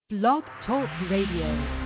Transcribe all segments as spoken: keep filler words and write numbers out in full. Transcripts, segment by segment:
Blog Talk Radio.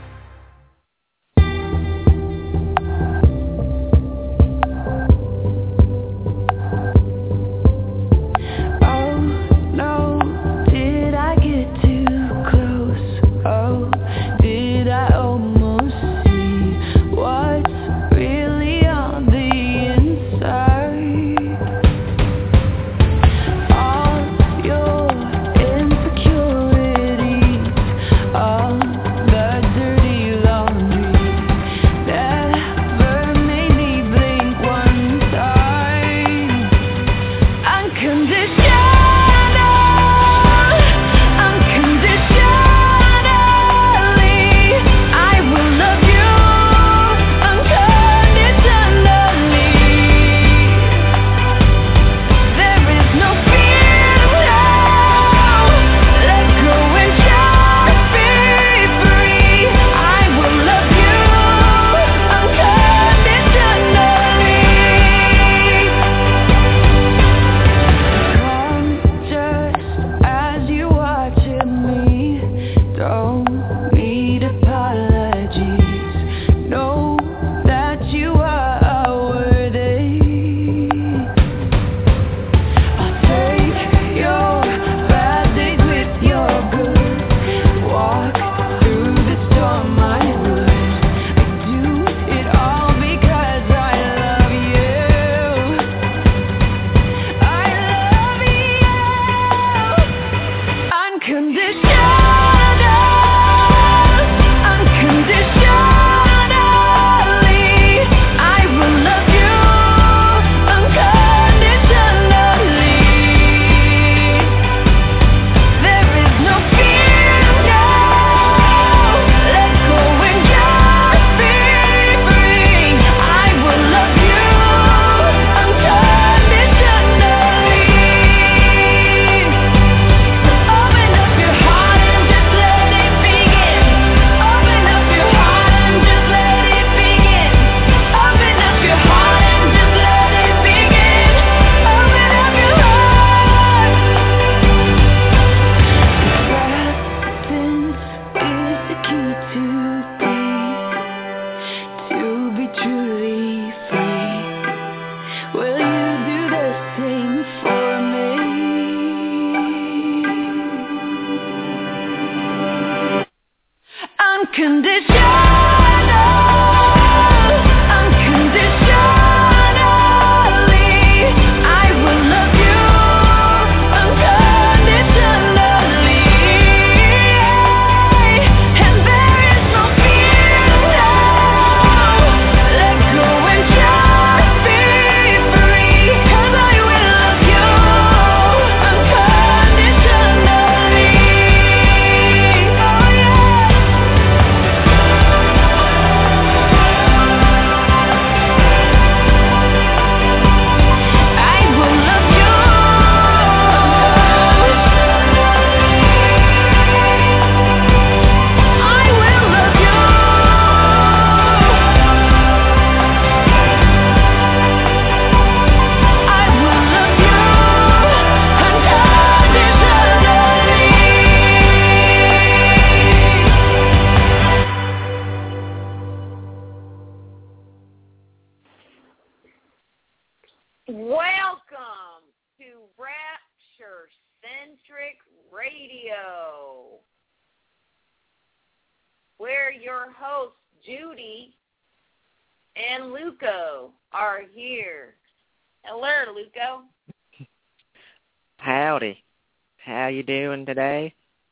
Howdy. How you doing today?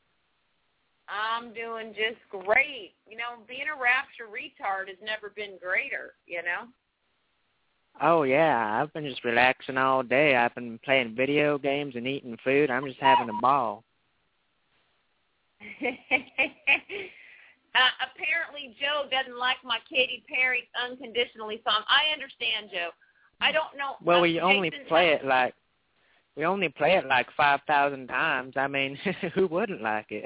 I'm doing just great. You know, being a Rapture retard has never been greater, you know? Oh, yeah. I've been just relaxing all day. I've been playing video games and eating food. I'm just having a ball. uh, apparently, Joe doesn't like my Katy Perry Unconditionally song. I understand, Joe. I don't know. Well, we Jason only play it like... We only play it like five thousand times. I mean, who wouldn't like it?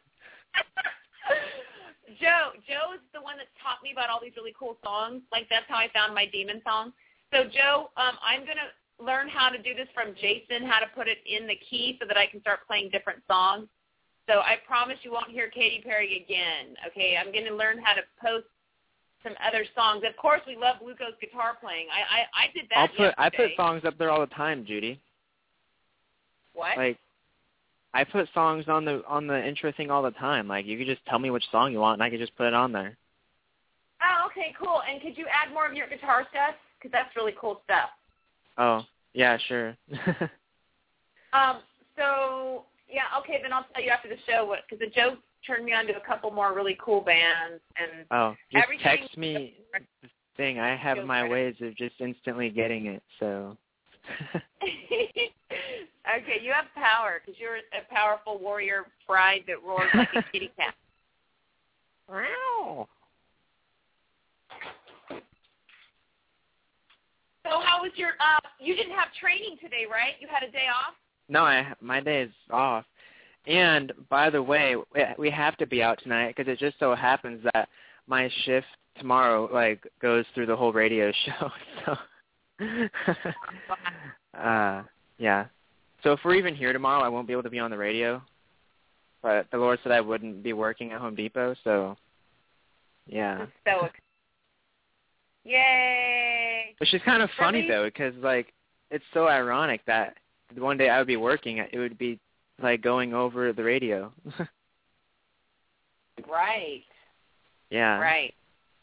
Joe, Joe is the one that taught me about all these really cool songs. Like, that's how I found my demon song. So, Joe, um, I'm going to learn how to do this from Jason, how to put it in the key so that I can start playing different songs. So I promise you won't hear Katy Perry again, okay? I'm going to learn how to post some other songs. Of course, we love Luco's guitar playing. I I, I did that I'll put yesterday. I put songs up there all the time, Judy. What? Like, I put songs on the on the intro thing all the time. Like, you could just tell me which song you want, and I could just put it on there. Oh, okay, cool. And could you add more of your guitar stuff? Because that's really cool stuff. Oh, yeah, sure. um. So, yeah, okay, then I'll tell you after the show what, because the Joe turned me on to a couple more really cool bands. And oh, just everything text me the thing. I have my ways of just instantly getting it, so. Okay, you have power because you're a powerful warrior bride that roars like a kitty cat. Wow. So how was your, uh, you didn't have training today, right? You had a day off? No, I my day is off. And, by the way, we have to be out tonight because it just so happens that my shift tomorrow, like, goes through the whole radio show, so. uh, yeah. So if we're even here tomorrow, I won't be able to be on the radio. But the Lord said I wouldn't be working at Home Depot, so, yeah. So excited. Yay! Which is kind of funny, though, because, like, it's so ironic that one day I would be working, it would be, like, going over the radio. Right. Yeah. Right.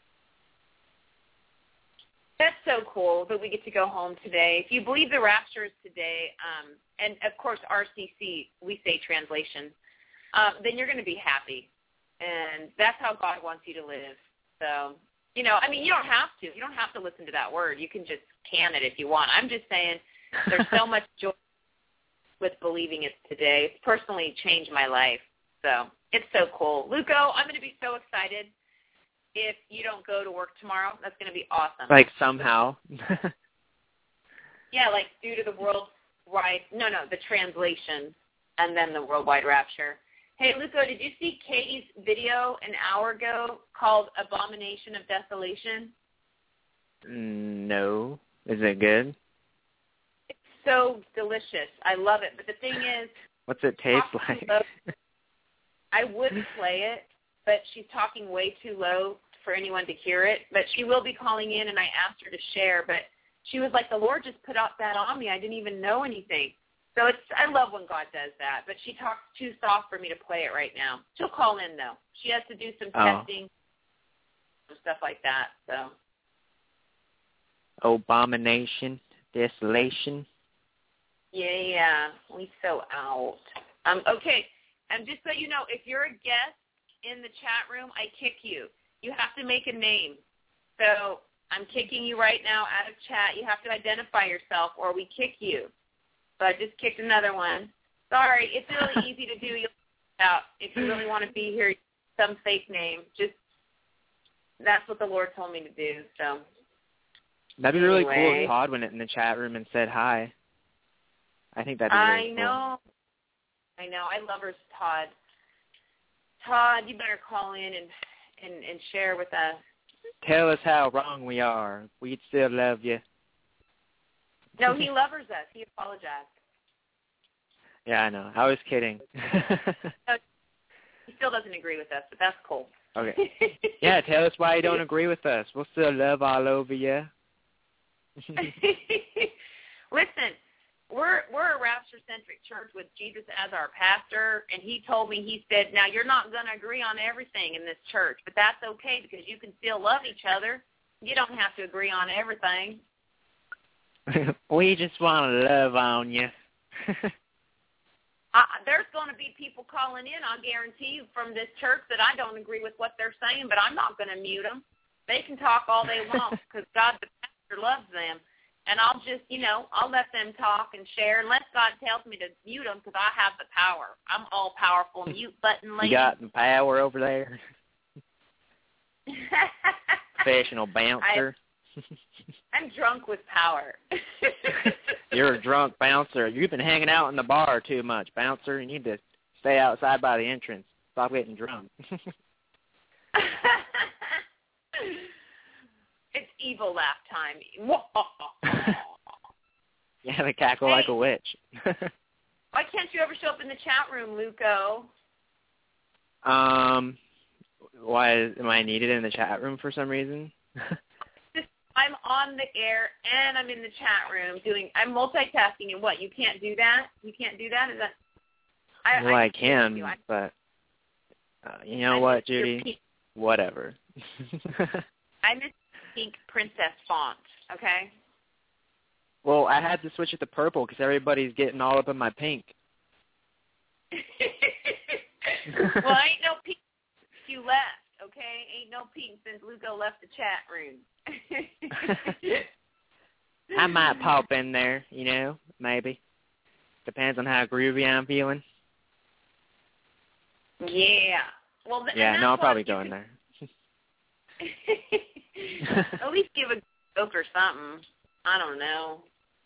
That's so cool that we get to go home today. If you believe the rapture is today, um, and, of course, R C C, we say translation, um, then you're going to be happy. And that's how God wants you to live. So, you know, I mean, you don't have to. You don't have to listen to that word. You can just can it if you want. I'm just saying there's so much joy with believing it's today. It's personally changed my life. So it's so cool. Luco, I'm going to be so excited if you don't go to work tomorrow. That's going to be awesome. Like somehow. Yeah, like due to the worldwide, no, no, the translation and then the worldwide rapture. Hey, Luco, did you see Katie's video an hour ago called Abomination of Desolation? No. Is it good? It's so delicious. I love it. But the thing is, what's it taste like? Low. I would play it, but she's talking way too low for anyone to hear it. But she will be calling in, and I asked her to share. But she was like, the Lord just put out that on me. I didn't even know anything. So it's I love when God does that. But she talks too soft for me to play it right now. She'll call in, though. She has to do some oh. testing and stuff like that. So. Abomination, desolation. Yeah, yeah. We so out. Um, okay. And just so you know, if you're a guest in the chat room, I kick you. You have to make a name. So I'm kicking you right now out of chat. You have to identify yourself or we kick you. So I just kicked another one. Sorry, it's really easy to do. You'll out if you really want to be here, some fake name. Just that's what the Lord told me to do. So that'd be really anyway. cool if Todd went in the chat room and said hi. I think that'd be really I cool. know. I know. I love her, Todd. Todd, you better call in and, and, and share with us. Tell us how wrong we are. We'd still love you. No, he loves us. He apologized. Yeah, I know. I was kidding. No, he still doesn't agree with us, but that's cool. Okay. Yeah, tell us why you don't agree with us. We'll still love all over you. Listen, we're we're a rapture-centric church with Jesus as our pastor, and he told me, he said, now you're not going to agree on everything in this church, but that's okay because you can still love each other. You don't have to agree on everything. We just want to love on you. uh, there's going to be people calling in, I'll guarantee you, from this church that I don't agree with what they're saying, but I'm not going to mute them. They can talk all they want because God the pastor loves them. And I'll just, you know, I'll let them talk and share unless God tells me to mute them because I have the power. I'm all-powerful mute button lady. You got the power over there? Professional bouncer. I, I'm drunk with power. You're a drunk bouncer. You've been hanging out in the bar too much, bouncer. You need to stay outside by the entrance. Stop getting drunk. It's evil laugh time. You have a cackle hey, like a witch. why can't you ever show up in the chat room, Luco? Um, why am I needed in the chat room for some reason? I'm on the air and I'm in the chat room doing. I'm multitasking, and what? You can't do that. You can't do that. Is that? I, well, I, I can, I, but uh, you know I what, miss your Judy? pink, Whatever. I miss pink princess font. Okay. Well, I had to switch it to purple because everybody's getting all up in my pink. Well, ain't no pink you left. Okay, ain't no pink since Lugo left the chat room. I might pop in there, you know, maybe. Depends on how groovy I'm feeling. Yeah. Well, th- yeah, no, I'll probably go can... in there. At least give a joke or something. I don't know.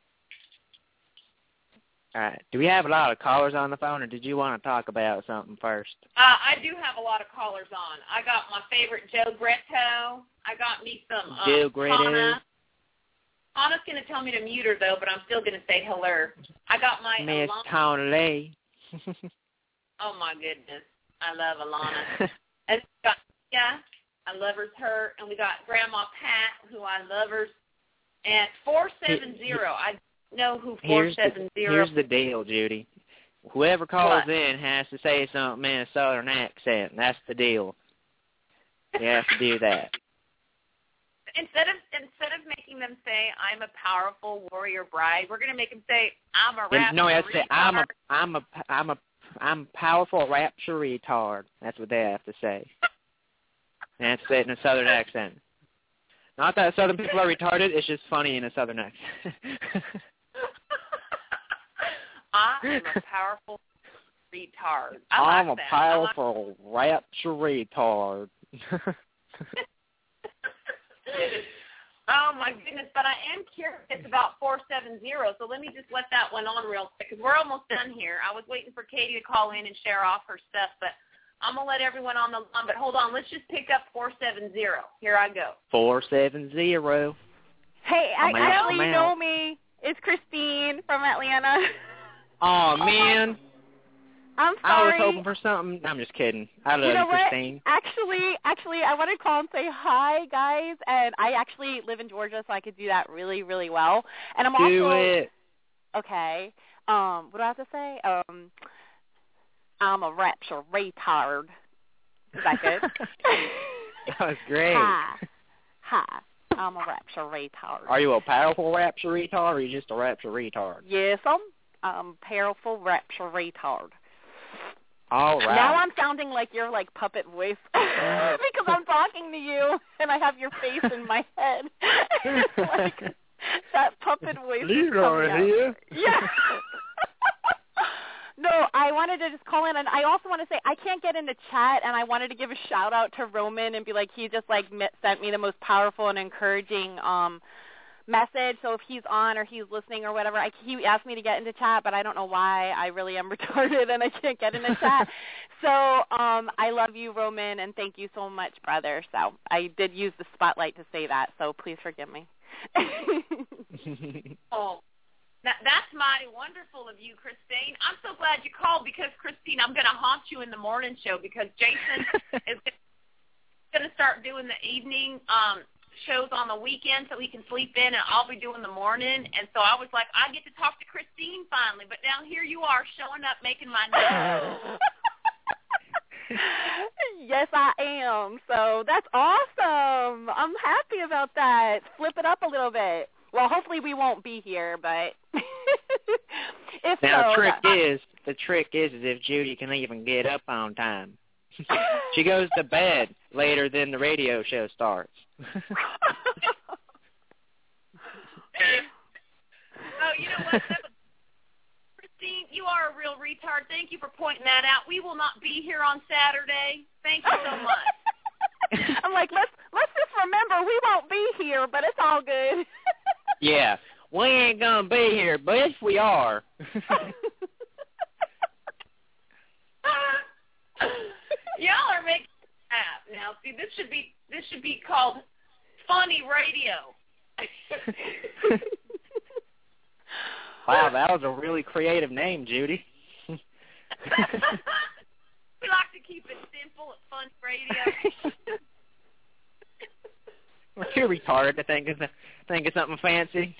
All right. Do we have a lot of callers on the phone, or did you want to talk about something first? Uh, I do have a lot of callers on. I got my favorite Joe Gretto. I got me some um, Joe Gretto. Hannah. Anna's going to tell me to mute her, though, but I'm still going to say hello. I got my Miss Alana. Conley. Oh, my goodness. I love Alana. And we got yeah, I love her, her. And we got Grandma Pat, who I love her. And four seven zero. I know who four seven zero. Here's the deal, Judy. Whoever calls what? in has to say something in a southern accent. That's the deal. You have to do that. Instead of instead of making them say I'm a powerful warrior bride, we're gonna make them say I'm a rapture. No, that's it. I'm a retard. I'm a I'm a I'm a powerful rapture retard. That's what they have to say. And that's it in a southern accent. Not that southern people are retarded. It's just funny in a southern accent. I am a powerful retard. I I'm like a that. powerful like... rapture retard. Oh, my goodness. But I am curious about four seven zero, so let me just let that one on real quick because we're almost done here. I was waiting for Katie to call in and share off her stuff, but I'm going to let everyone on the line. But hold on. Let's just pick up four seven zero. Here I go. four seven zero. Hey, I'm I, out, actually, I'm you know me. It's Christine from Atlanta. Oh, man. I'm sorry. I was hoping for something. I'm just kidding. I love you, know you, Christine. What? Actually, actually, I wanted to call and say hi, guys. And I actually live in Georgia, so I could do that really, really well. And I'm do also it. Okay. Um, what do I have to say? Um, I'm a rapture retard. Is that good? That was great. Hi. Hi. I'm a rapture retard. Are you a powerful rapture retard, or are you just a rapture retard? Yes, I'm um powerful rapture retard. All right. Now I'm sounding like your like puppet voice because I'm talking to you and I have your face in my head. It's like that puppet voice is coming out. Here. Yeah. No, I wanted to just call in, and I also want to say I can't get into chat, and I wanted to give a shout out to Roman and be like, he just like met, sent me the most powerful and encouraging um message. So if he's on or he's listening or whatever, I, he asked me to get into chat, but I don't know why. I really am retarded and I can't get into chat. So um, I love you, Roman, and thank you so much, brother. So I did use the spotlight to say that, so please forgive me. Oh. That, that's mighty wonderful of you, Christine. I'm so glad you called because, Christine, I'm going to haunt you in the morning show because Jason is going to start doing the evening um, shows on the weekend so he can sleep in, and I'll be doing the morning. And so I was like, I get to talk to Christine finally. But now here you are showing up making my noise. Yes, I am. So that's awesome. I'm happy about that. Flip it up a little bit. Well, hopefully we won't be here, but if now, so, the trick that... is, the trick is, is if Judy can even get up on time. She goes to bed later than the radio show starts. Oh, you know what? That was... Christine, you are a real retard. Thank you for pointing that out. We will not be here on Saturday. Thank you so much. I'm like, let's let's just remember we won't be here, but it's all good. Yeah, we ain't gonna be here, but if we are. Y'all are making app now. See, this should be this should be called funny radio. Wow, that was a really creative name, Judy. We like to keep it simple at Fun Radio. We're too retarded to think of think of something fancy.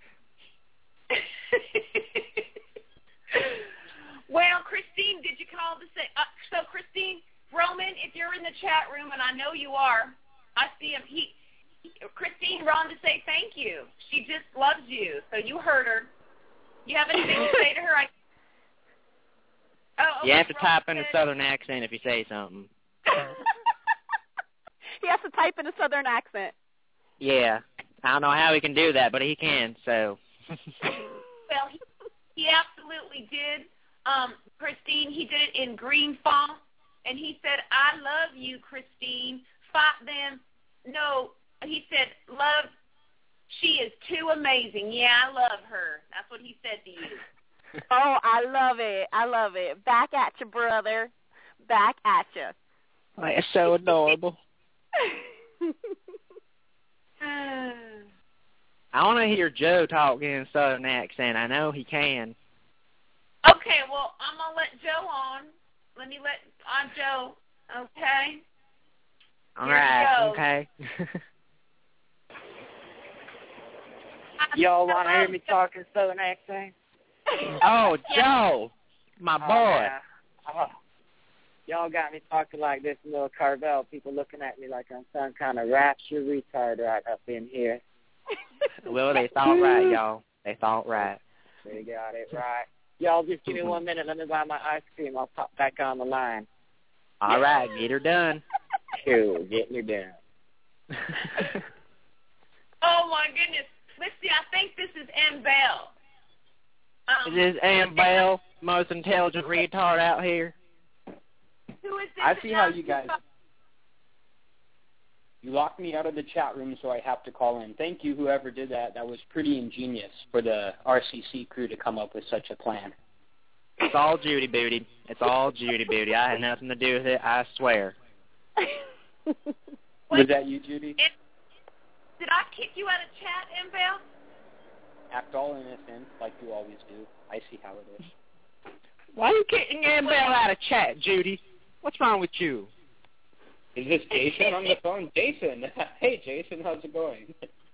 Well, Christine, did you call to say? Uh, so, Christine, Roman, if you're in the chat room, and I know you are, I see him. He, he Christine, Ron to say thank you. She just loves you, so you heard her. You have anything to say to her? I, oh, you okay, have to Roman type in a said, southern accent if you say something. He has to type in a southern accent. Yeah. I don't know how he can do that, but he can, so. Well, he, he absolutely did. Um, Christine, he did it in green font, and he said, I love you, Christine. Fight them. No, he said, love, she is too amazing. Yeah, I love her. That's what he said to you. Oh, I love it. I love it. Back at you, brother. Back at you. Oh, it's so adorable. I want to hear Joe talk in a southern accent. I know he can. Okay, well, I'm going to let Joe on. Let me let on Joe, okay? All Here right, okay. Y'all want to hear me talk in southern accent? Oh, Joe, my Oh, boy. yeah. Oh. Y'all got me talking like this little Carvel. People looking at me like I'm some kind of rapture retard right up in here. Well, they thought right, y'all. They thought right. They got it right. Y'all just give me one minute. Let me buy my ice cream. I'll pop back on the line. All right, get her done. Cool, get me done. Oh, my goodness. Let's see, I think this is Ann Bell. Um, Is this Ann Bell, most intelligent retard out here? Who is this? I see how you guys... You locked me out of the chat room, so I have to call in. Thank you, whoever did that. That was pretty ingenious for the R C C crew to come up with such a plan. It's all Judy Booty. It's all Judy Booty. I had nothing to do with it, I swear. Was that you, Judy? It, did I kick you out of chat, Ann Bell? Act all innocent, like you always do. I see how it is. Why are you kicking Ann Bell out of chat, Judy? What's wrong with you? Is this Jason on the phone? Jason. Hey, Jason, how's it going?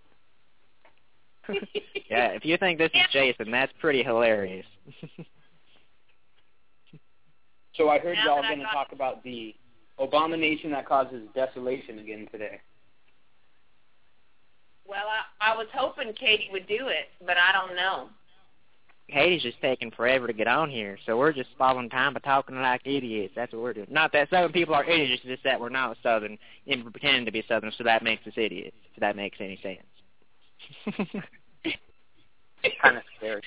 Yeah, if you think this is Jason, that's pretty hilarious. So I heard Now y'all that I going to got- talk about the abomination that causes desolation again today. Well, I, I was hoping Katie would do it, but I don't know. Katie's just taking forever to get on here, so we're just following time by talking like idiots. That's what we're doing. Not that Southern people are idiots, it's just that we're not Southern and we're pretending to be Southern, so that makes us idiots, if that makes any sense. Kind of scary.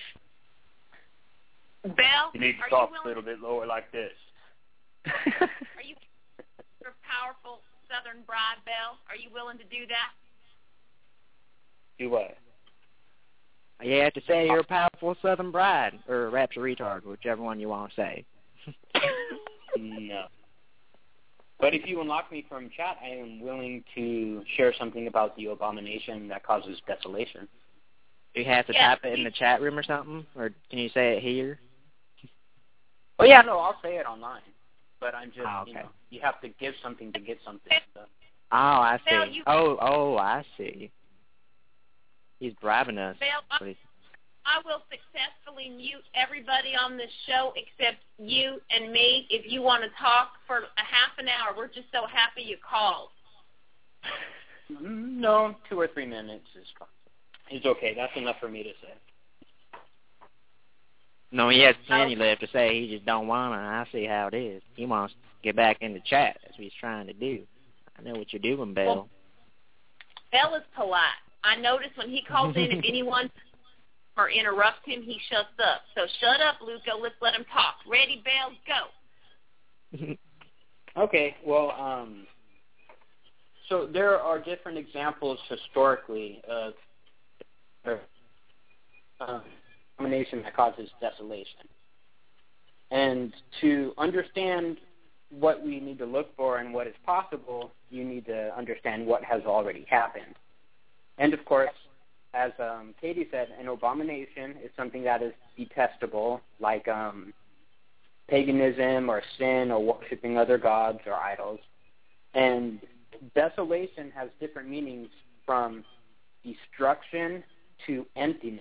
Belle, You need to are talk you a willing, little bit lower like this. are you a powerful Southern bride, Belle? Are you willing to do that? Do what? You have to say you're a powerful Southern bride, or a rapture retard, whichever one you want to say. No. But if you unlock me from chat, I am willing to share something about the abomination that causes desolation. Do you have to Yeah. type it in the chat room or something, or can you say it here? Oh, yeah, no, I'll say it online. But I'm just, Oh, okay. you know, you have to give something to get something. So. Oh, I Belle, see. you- Oh, oh, I see. He's bribing us. Belle, I, I will successfully mute everybody on this show except you and me. If you want to talk for a half an hour, we're just so happy you called. No, two or three minutes is is okay. That's enough for me to say. No, he has plenty left to say. He just don't want to. I see how it is. He wants to get back in the chat. That's what he's trying to do. I know what you're doing, Belle. Well, Belle is polite. I notice when he calls in, if anyone or interrupts him, he shuts up. So shut up, Luca. Let's let him talk. Ready, Belle? Go. Okay, well, um, so there are different examples historically of uh, abomination that causes desolation. And to understand what we need to look for and what is possible, you need to understand what has already happened. And, of course, as um, Katie said, an abomination is something that is detestable, like um, paganism or sin or worshiping other gods or idols. And desolation has different meanings from destruction to emptiness.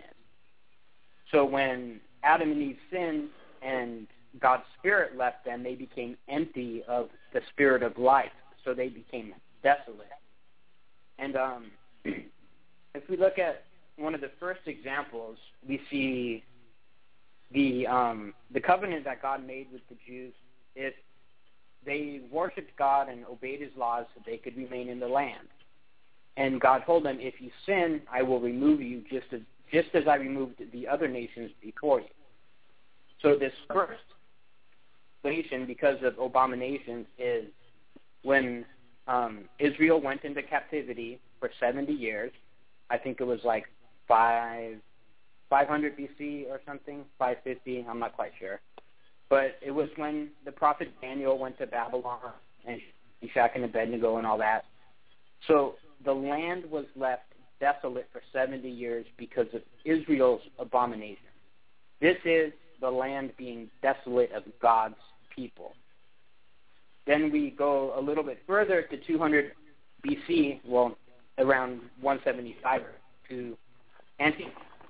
So when Adam and Eve sinned and God's Spirit left them, they became empty of the Spirit of life. So they became desolate. And um, if we look at one of the first examples, we see the um, the covenant that God made with the Jews. If they worshipped God and obeyed his laws, so they could remain in the land. And God told them, if you sin, I will remove you just as just as I removed the other nations before you. So this first nation, because of abominations, is when um, Israel went into captivity for seventy years. I think it was like five, 500 B C or something, five fifty, I'm not quite sure. But it was when the prophet Daniel went to Babylon and Meshach and Abednego and all that. So the land was left desolate for seventy years because of Israel's abomination. This is the land being desolate of God's people. Then we go a little bit further to two hundred B C, well, around one seventy-five, to Antiochus,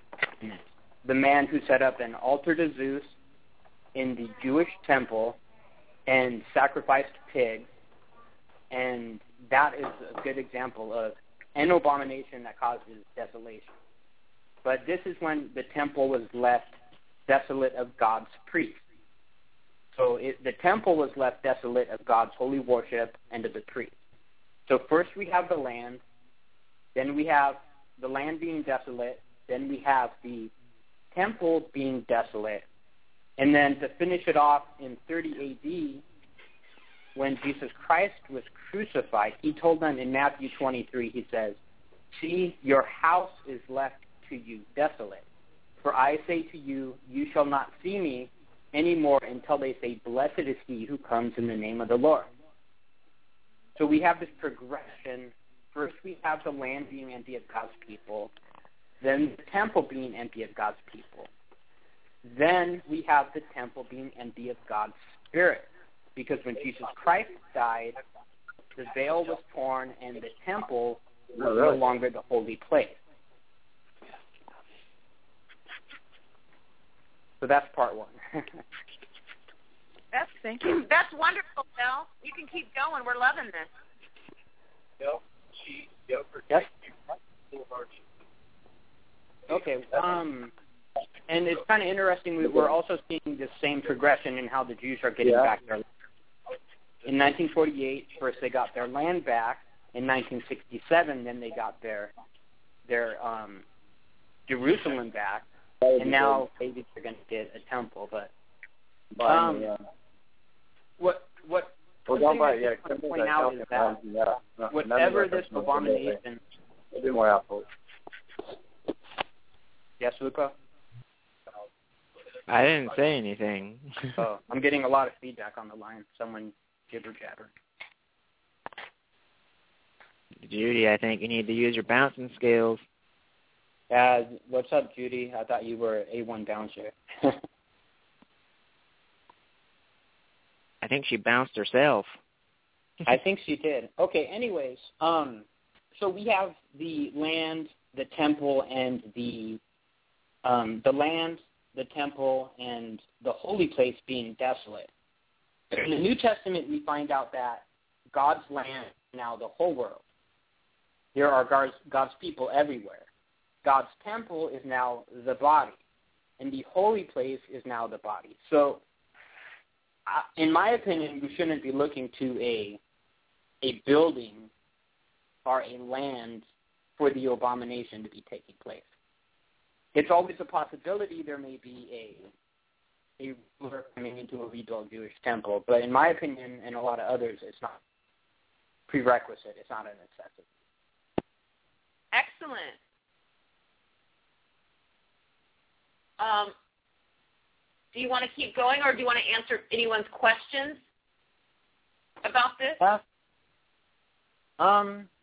the man who set up an altar to Zeus in the Jewish temple and sacrificed pigs. And that is a good example of an abomination that causes desolation. But this is when the temple was left desolate of God's priests. So it, the temple was left desolate of God's holy worship and of the priests. So first we have the land, then we have the land being desolate, then we have the temple being desolate, and then to finish it off in thirty A D, when Jesus Christ was crucified, he told them in Matthew twenty-three, he says, "See, your house is left to you desolate. For I say to you, you shall not see me anymore until they say, blessed is he who comes in the name of the Lord." So we have this progression. First we have the land being empty of God's people, then the temple being empty of God's people. Then we have the temple being empty of God's Spirit. Because when Jesus Christ died, the veil was torn and the temple was no longer the holy place. So that's part one. That's thank you. That's wonderful, Bill. You can keep going. We're loving this. Yep. She, yep. Yes. Okay. Um, and it's kind of interesting. We, we're also seeing the same progression in how the Jews are getting yeah. back their land. In nineteen forty-eight, first they got their land back. In nineteen sixty-seven, then they got their their um, Jerusalem back. And now maybe they're going to get a temple. But um, what what well, one thing buy, I yeah, want to point out is that yeah. whatever this abomination. Yes, Luca? I didn't say anything. Oh, I'm getting a lot of feedback on the line. Someone jibber jabber. Judy, I think you need to use your bouncing skills. Uh, what's up, Judy? I thought you were A one bouncer. I think she bounced herself. I think she did. Okay, anyways, um, so we have the land, the temple, and the um, the land, the temple, and the holy place being desolate. In the New Testament, we find out that God's land is now the whole world. There are God's, God's people everywhere. God's temple is now the body, and the holy place is now the body. So, uh, in my opinion, we shouldn't be looking to a a building or a land for the abomination to be taking place. It's always a possibility there may be a a ruler coming into a rebuilt Jewish temple, but in my opinion, and a lot of others, it's not prerequisite. It's not a necessity. Excellent. Um, do you want to keep going, or do you want to answer anyone's questions about this? Uh, um.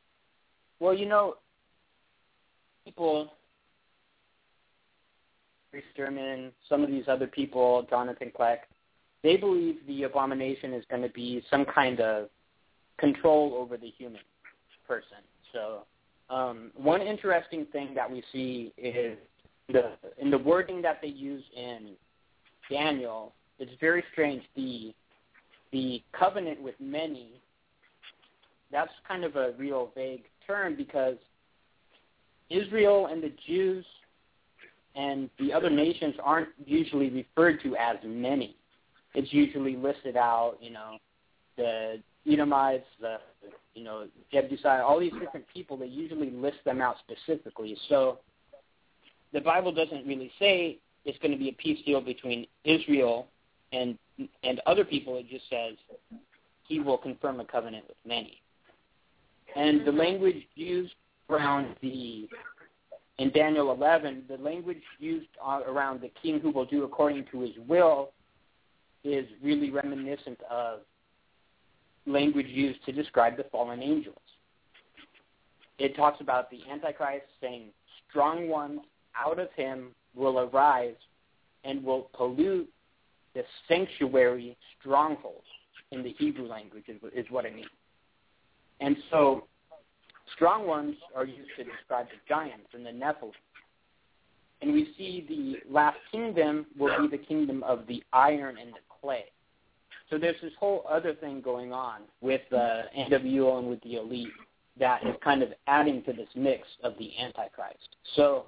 Well, you know, people Larry Sturman, some of these other people, Jonathan Kleck, they believe the abomination is going to be some kind of control over the human person. So um, one interesting thing that we see is the in the wording that they use in Daniel, it's very strange. The the covenant with many, that's kind of a real vague term because Israel and the Jews and the other nations aren't usually referred to as many. It's usually listed out, you know, the Edomites, the, you know, Jebusites, all these different people, they usually list them out specifically. So the Bible doesn't really say it's going to be a peace deal between Israel and and other people. It just says he will confirm a covenant with many. And the language used around the, in Daniel eleven, the language used around the king who will do according to his will is really reminiscent of language used to describe the fallen angels. It talks about the Antichrist saying, strong ones out of him will arise and will pollute the sanctuary strongholds in the Hebrew language is, is what I mean. And so strong ones are used to describe the giants and the Nephilim. And we see the last kingdom will be the kingdom of the iron and the clay. So there's this whole other thing going on with uh, N W O and with the elite that is kind of adding to this mix of the Antichrist. So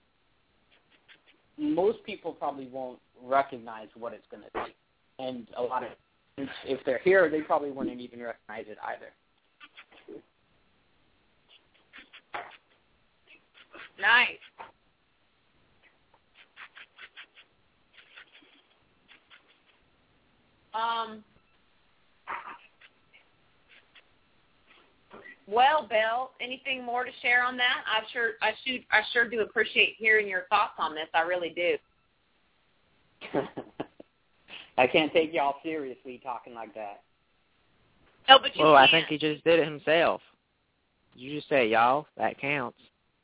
most people probably won't recognize what it's going to be. And a lot of, if they're here, they probably wouldn't even recognize it either. Nice. Um. Well, Belle, anything more to share on that? I sure, I should, I sure do appreciate hearing your thoughts on this. I really do. I can't take y'all seriously talking like that. No, but you Oh, can. I think he just did it himself. You just say y'all. That counts.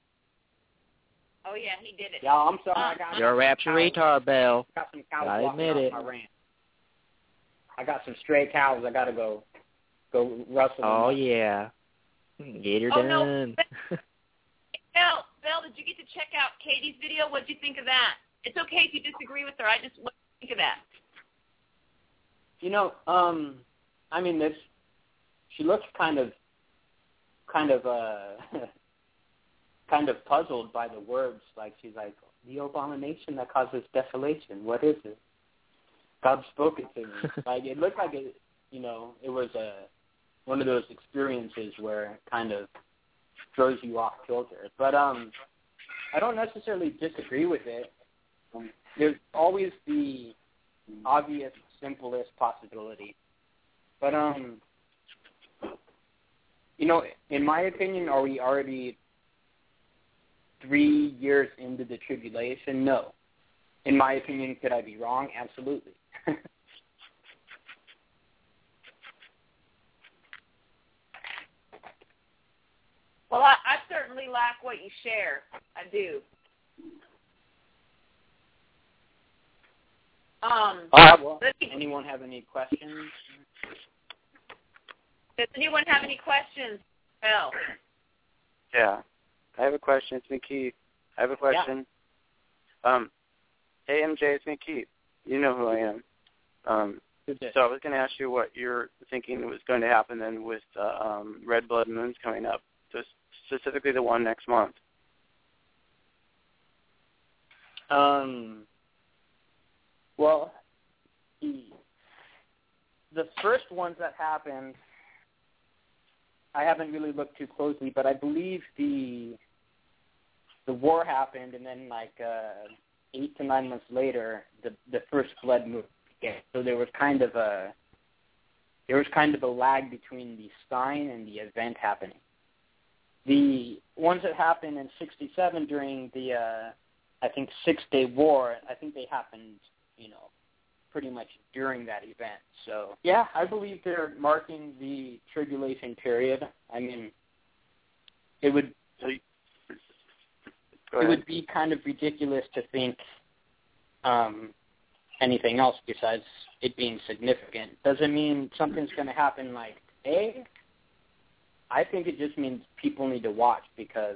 Oh yeah, he did it. Y'all, I'm sorry. I got You're a rapture retard, Belle. I got some cows I walking admit off it. my ranch. I got some stray cows. I gotta go, go rustle them Oh up. yeah. Get her Oh, done. no. Belle, Belle, did you get to check out Katie's video? What did you think of that? It's okay if you disagree with her. I just what do you think of that? You know, um, I mean, this. She looks kind of, kind of, uh, kind of puzzled by the words. Like she's like, the abomination that causes desolation. What is it? God spoke it to me. Like it looked like it. You know, it was a one of those experiences where it kind of throws you off kilter. But um, I don't necessarily disagree with it. Um, there's always the obvious, simplest possibility. But um, you know, in my opinion, are we already three years into the tribulation? No. In my opinion, could I be wrong? Absolutely. Well, I, I certainly like what you share. I do. Um, Uh, well, let me- anyone have any questions? does anyone have any questions? Belle? Yeah. I have a question. It's me, Keith. I have a question. Yeah. Um, hey, M J, it's me, Keith. You know who I am. Um, so I was going to ask you what you're thinking was going to happen then with uh, um, Red Blood Moons coming up, so specifically the one next month. Um. Well, the, the first ones that happened, I haven't really looked too closely, but I believe the the war happened, and then like uh, eight to nine months later, the the first blood moon began. So there was kind of a there was kind of a lag between the sign and the event happening. The ones that happened in sixty-seven during the uh, I think Six Day War, I think they happened, you know, pretty much during that event. So yeah, I believe they're marking the tribulation period. I mean, it would it would be kind of ridiculous to think um, anything else besides it being significant. Doesn't mean something's going to happen like today. I think it just means people need to watch because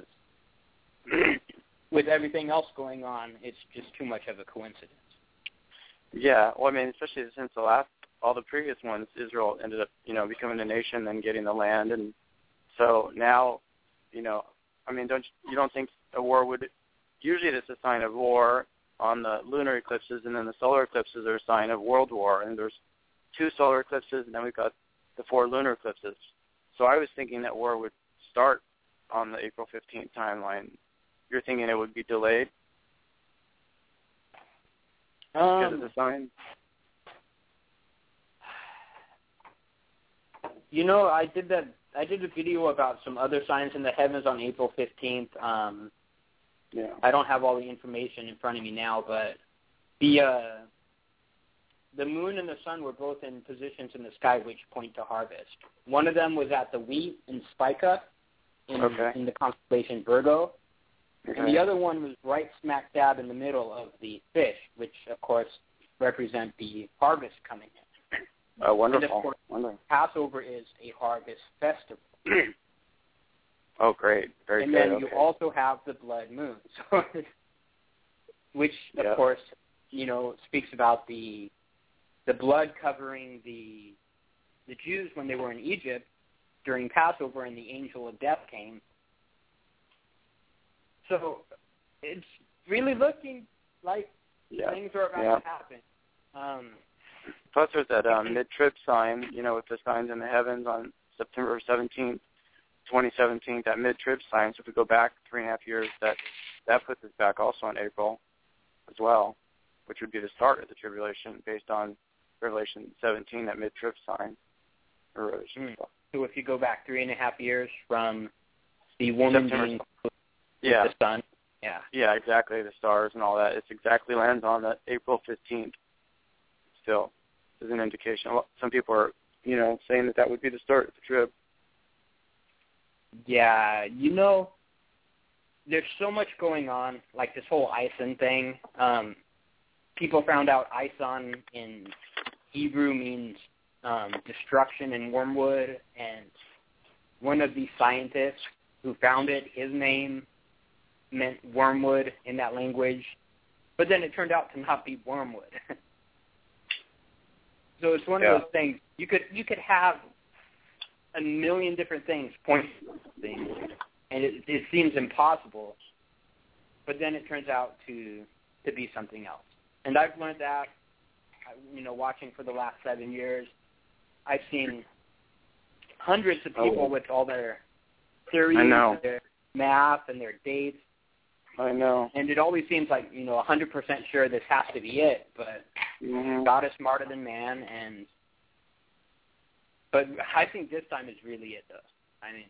with everything else going on, it's just too much of a coincidence. Yeah, well, I mean, especially since the last, all the previous ones, Israel ended up, you know, becoming a nation, then getting the land, and so now, you know, I mean, don't you, you don't think a war would? Usually, it's a sign of war on the lunar eclipses, and then the solar eclipses are a sign of world war. And there's two solar eclipses, and then we've got the four lunar eclipses. So I was thinking that war would start on the April fifteenth timeline. You're thinking it would be delayed um, because of the sign? You know, I did that. I did a video about some other signs in the heavens on April fifteenth. Um, yeah. I don't have all the information in front of me now, but the uh, the moon and the sun were both in positions in the sky which point to harvest. One of them was at the wheat in Spica in, okay. in the constellation Virgo, okay. and the other one was right smack dab in the middle of the fish, which, of course, represent the harvest coming in. Oh, wonderful. And of course, wonderful. Passover is a harvest festival. Oh, great. Very and good. then okay. you also have the blood moon, so, which, of yep. course, you know, speaks about the the blood covering the the Jews when they were in Egypt during Passover and the angel of death came. So it's really looking like yeah. things are about yeah. to happen. Um, Plus, there's that um, mid-trib sign, you know, with the signs in the heavens on September seventeenth, twenty seventeen, that mid-trib sign. So if we go back three and a half years, that that puts us back also in April as well, which would be the start of the tribulation based on Revelation seventeen, that mid-trib sign. Mm. So if you go back three and a half years from the woman September. being yeah. with the sun, yeah, yeah, exactly, the stars and all that. It's exactly lands on that April fifteenth. Still, as an indication. Some people are, you know, saying that that would be the start of the trib. Yeah, you know, there's so much going on, like this whole Ison thing. Um, people found out Ison in Hebrew means um, destruction in wormwood, and one of the scientists who found it, his name meant wormwood in that language, but then it turned out to not be wormwood. So it's one yeah. of those things. You could you could have a million different things pointing to things, and it, it seems impossible. But then it turns out to to be something else. And I've learned that, you know, watching for the last seven years. I've seen hundreds of people oh. with all their theories, I know. and their math, and their dates. I know. And it always seems like, you know, one hundred percent sure this has to be it, but mm-hmm. God is smarter than man, and but I think this time is really it, though. I mean,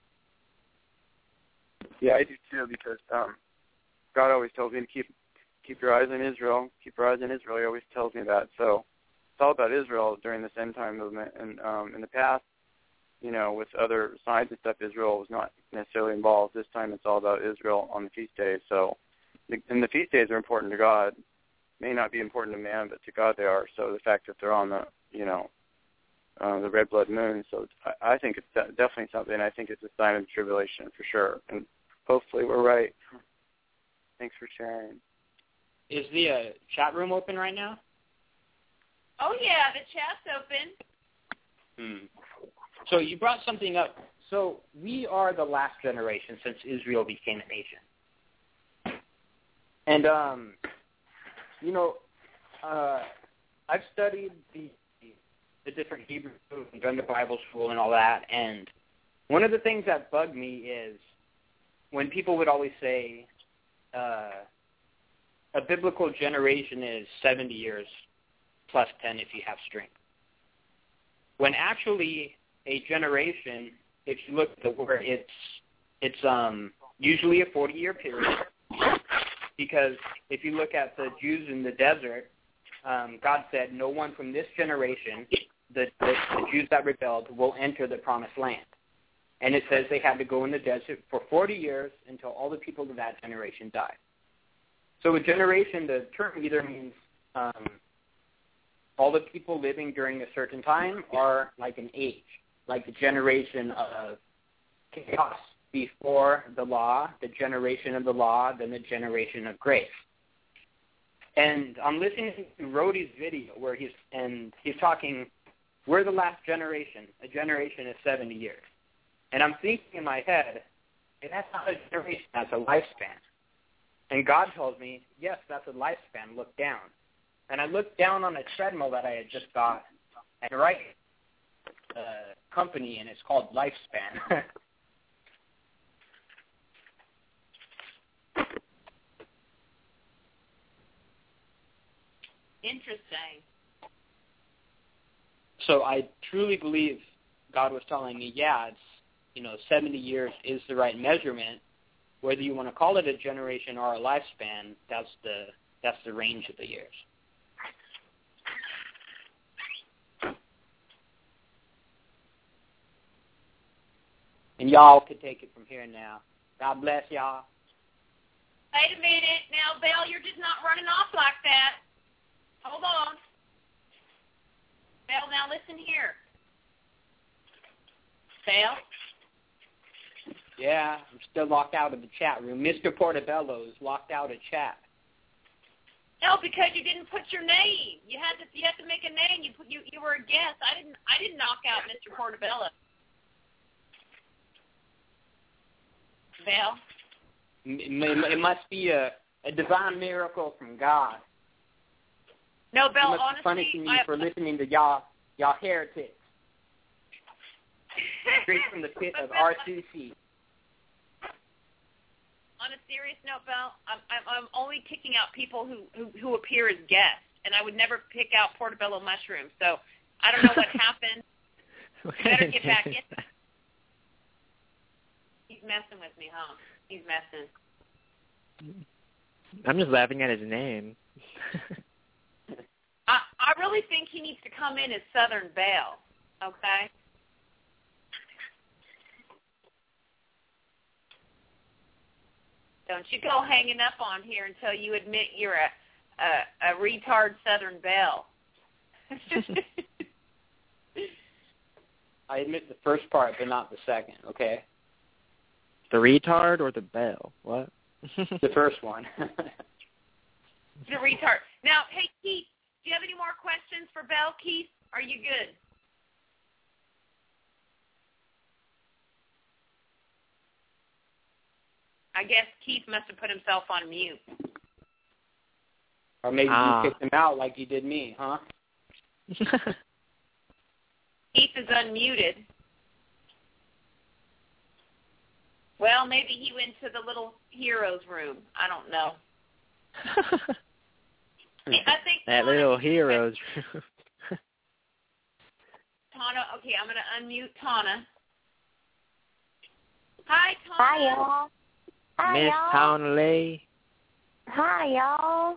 yeah, I do too, because um, God always tells me to keep keep your eyes on Israel, keep your eyes on Israel. He always tells me that. So it's all about Israel during this end time movement. And um, in the past, you know, with other signs and stuff, Israel was not necessarily involved. This time it's all about Israel on the feast days. So, and the feast days are important to God. May not be important to man, but to God they are. So the fact that they're on the, you know, uh, the red blood moon. So I, I think it's de- definitely something. I think it's a sign of the tribulation for sure. And hopefully we're right. Thanks for sharing. Is the uh, chat room open right now? Oh, yeah, the chat's open. Hmm. So you brought something up. So we are the last generation since Israel became a nation. And, um, you know, uh, I've studied the the different Hebrew and done the Bible school and all that, and one of the things that bugged me is when people would always say uh, a biblical generation is seventy years plus ten if you have strength. When actually a generation, if you look at the word, it's it's um, usually a forty-year period, because if you look at the Jews in the desert, um, God said, no one from this generation, the, the, the Jews that rebelled, will enter the promised land. And it says they had to go in the desert for forty years until all the people of that generation died. So a generation, the term either means um, all the people living during a certain time, or like an age, like the generation of chaos before the law, the generation of the law, then the generation of grace. And I'm listening to Rhodey's video where he's and he's talking, we're the last generation. A generation is seventy years. And I'm thinking in my head, hey, that's not a generation, that's a lifespan. And God tells me, yes, that's a lifespan, look down. And I looked down on a treadmill that I had just got, and right uh, company, and it's called Lifespan. Interesting. So I truly believe God was telling me, yeah, it's, you know, seventy years is the right measurement. Whether you want to call it a generation or a lifespan, that's the that's the range of the years. And y'all could take it from here now. God bless y'all. Wait a minute. Now, Belle, you're just not running off like that. Hold on. Belle, now listen here. Belle? Yeah, I'm still locked out of the chat room. Mister Portobello is locked out of chat. No, because you didn't put your name. You had to you had to make a name. You put you you were a guest. I didn't I didn't knock out Mister Portobello. Belle? It, it must be a, a divine miracle from God. No, Belle, he must honestly, be punishing you I, for listening to y'all y'all heretics. Straight from the pit of R C C. On a serious note, Belle, I'm, I'm, I'm only picking out people who, who, who appear as guests, and I would never pick out portobello mushrooms. So I don't know what happened. Better get back in. He's messing with me, huh? He's messing. I'm just laughing at his name. I, I really think he needs to come in as Southern Belle, okay? Don't you go hanging up on here until you admit you're a a, a retard Southern Belle. I admit the first part, but not the second, okay? The retard or the bell? What? The first one. The retard. Now, hey, Keith, do you have any more questions for Belle? Keith, are you good? I guess Keith must have put himself on mute. Or maybe ah. you kicked him out like you did me, huh? Keith is unmuted. Well, maybe he went to the little heroes room. I don't know. I think that Tana, little heroes room. Tana, okay, I'm going to unmute Tana. Hi, Tana. Hi, y'all. Hi, Miss y'all. Tana Lee. Hi, y'all.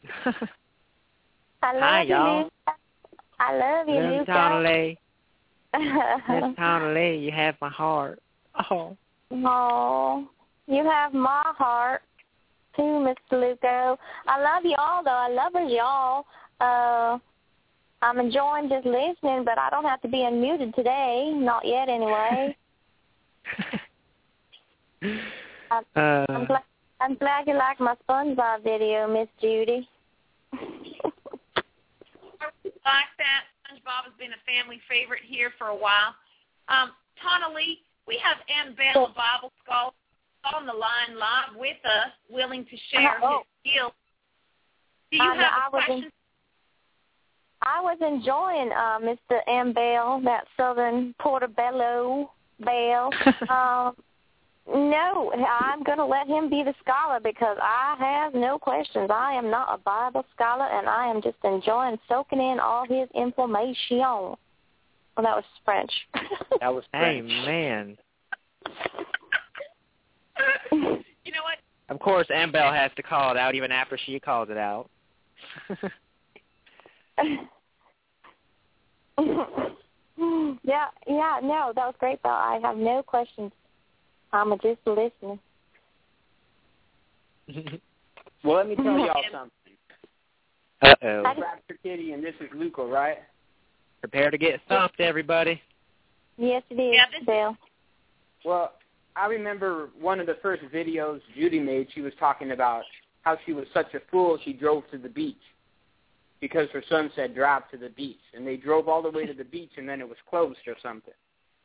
I love Hi, you, y'all. Luca. I love you, Miss Luca. Tana Lee. Miss Tana Lee, you have my heart. Oh. Oh, you have my heart, too, Mister Luco. I love y'all, though. I love y'all. Uh, I'm enjoying just listening, but I don't have to be unmuted today. Not yet, anyway. I'm, Uh, I'm, glad, I'm glad you like my SpongeBob video, Miss Judy. Like that. SpongeBob has been a family favorite here for a while. Um, Tana Lee, we have Ann Bell, a Bible scholar, on the line live with us, willing to share oh. his skills. Do you um, have I a question? Was I was enjoying uh, Mister M. Bell, that Southern Portobello Bell. um, no, I'm going to let him be the scholar because I have no questions. I am not a Bible scholar, and I am just enjoying soaking in all his information. Well, that was French. That was French. Hey, man. You know what? Of course, Annabelle has to call it out even after she calls it out. yeah, yeah, no, that was great, though. I have no questions. I'm just listening. Well, let me tell y'all something. Uh-oh. Raptor Kitty, and this is Luca, right? Prepare to get thumped, everybody. Yes, it is, Yeah, Bill. Well, I remember one of the first videos Judy made, she was talking about how she was such a fool she drove to the beach because her son said drive to the beach. And they drove all the way to the beach, and then it was closed or something.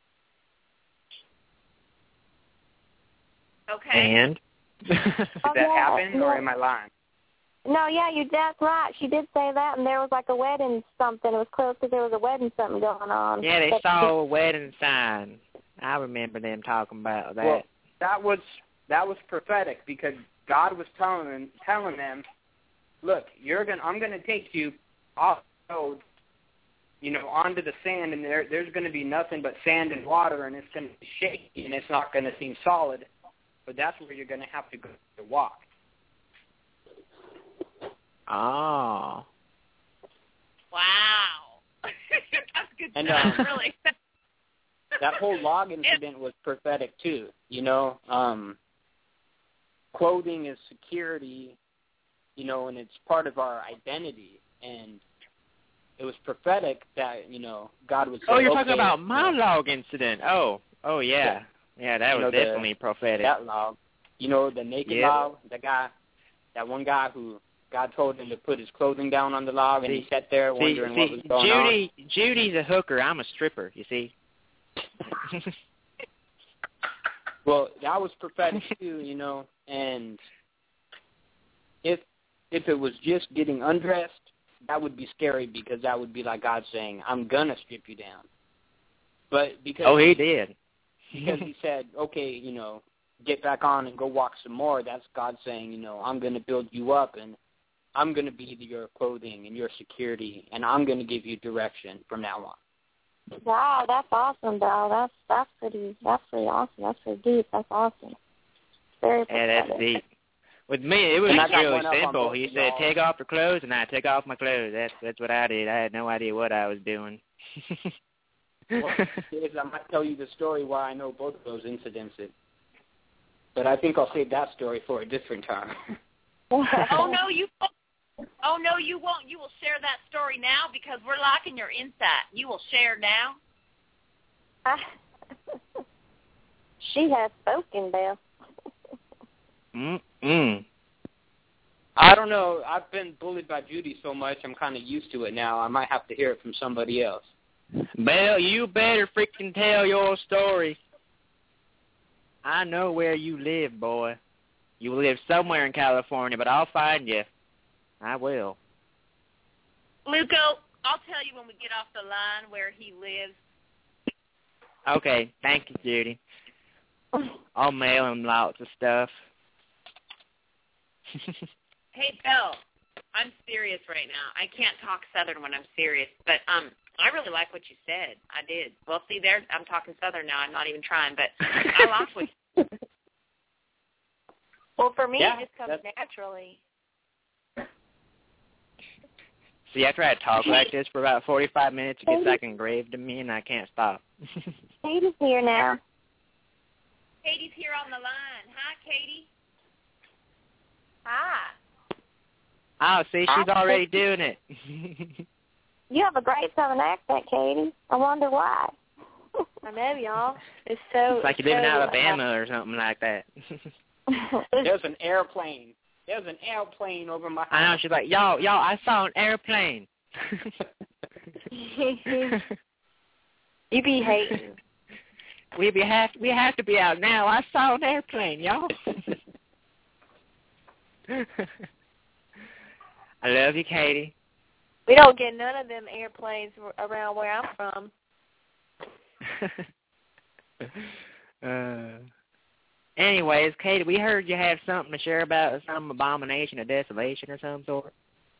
Okay. And? Did Oh, that yeah, happen, yeah. or am I lying? No, yeah, you that's right. She did say that, and there was like a wedding something. It was close because there was a wedding something going on. Yeah, they But saw a wedding sign. I remember them talking about that. Well, that was that was prophetic because God was telling them, telling them, look, you're gonna, I'm gonna take you off the road, you know, onto the sand, and there there's gonna be nothing but sand and water, and it's gonna be shaky, and it's not gonna seem solid, but that's where you're gonna have to go to walk. Oh. Wow. That's good And, stuff, um, really. That whole log incident was prophetic too. You know, um, clothing is security, you know, and it's part of our identity. And it was prophetic that, you know, God would say, Oh, you're okay, talking about my log incident. Oh, oh yeah. Yeah, that you was know, the- definitely prophetic. that log. You know, the naked Yeah. log, the guy, that one guy who God told him to put his clothing down on the log, and he sat there See, wondering see, what was going Judy, on. Judy's a hooker. I'm a stripper, you see. Well, that was prophetic too, you know, and if if it was just getting undressed, that would be scary because that would be like God saying, I'm going to strip you down. But because Oh, he did. because he said, okay, you know, get back on and go walk some more, that's God saying, you know, I'm going to build you up and I'm going to be your clothing and your security, and I'm going to give you direction from now on. wow, that's awesome, Bill. That's that's pretty that's pretty awesome. That's pretty deep. That's awesome. Very Yeah, that's prophetic. deep. With me, it was And I got really one up on simple. both He of said, y'all. take off your clothes, and I took off my clothes. That's that's what I did. I had no idea what I was doing. Well, is I might tell you the story why I know both of those incidents, but I think I'll save that story for a different time. Oh, no, you won't. Oh, no, you won't. You will share that story now because we're locking your insight. You will share now. She has spoken, Bill. Mm-mm. I don't know. I've been bullied by Judy so much, I'm kind of used to it now. I might have to hear it from somebody else. Bill, you better freaking tell your story. I know where you live, boy. You live somewhere in California, but I'll find you. I will. Luco, I'll tell you when we get off the line where he lives. Okay, thank you, Judy. I'll mail him lots of stuff. Hey, Bill, I'm serious right now. I can't talk Southern when I'm serious, but um, I really like what you said. I did. Well, see, there, I'm talking Southern now. I'm not even trying, but I like what you said. Well, for me, Yeah, it just comes that's- naturally. See, I try to talk like this for about forty-five minutes. It gets like engraved in me, and I can't stop. Katie's here now. Katie's here on the line. Hi, Katie. Hi. Oh, see, she's already doing it. You have a great Southern accent, Katie. I wonder why. I know, y'all. It's so. It's like you live in so, Alabama or something like that. There's an airplane. There's an airplane over my house. I know. She's like, y'all, y'all, I saw an airplane. You be hating. we be have we have to be out now. I saw an airplane, y'all. I love you, Katie. We don't get none of them airplanes around where I'm from. uh, anyways, Katie, we heard you have something to share about some abomination of desolation or some sort.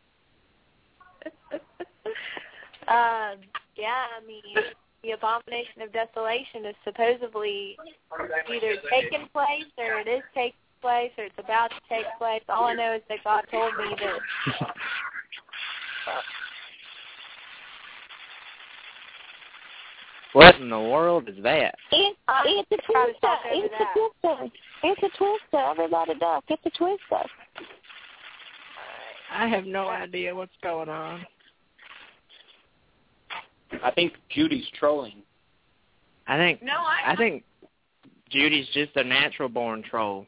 um, yeah, I mean, the abomination of desolation is supposedly either taking place or it is taking place or it's about to take place. All I know is that God told me that. What in the world is that? It's, it's a Try to twister. talk over It's that. a twister. It's a twister. Everybody duck. It's a twister. I have no idea what's going on. I think Judy's trolling. I think No, I. I think Judy's just a natural-born troll.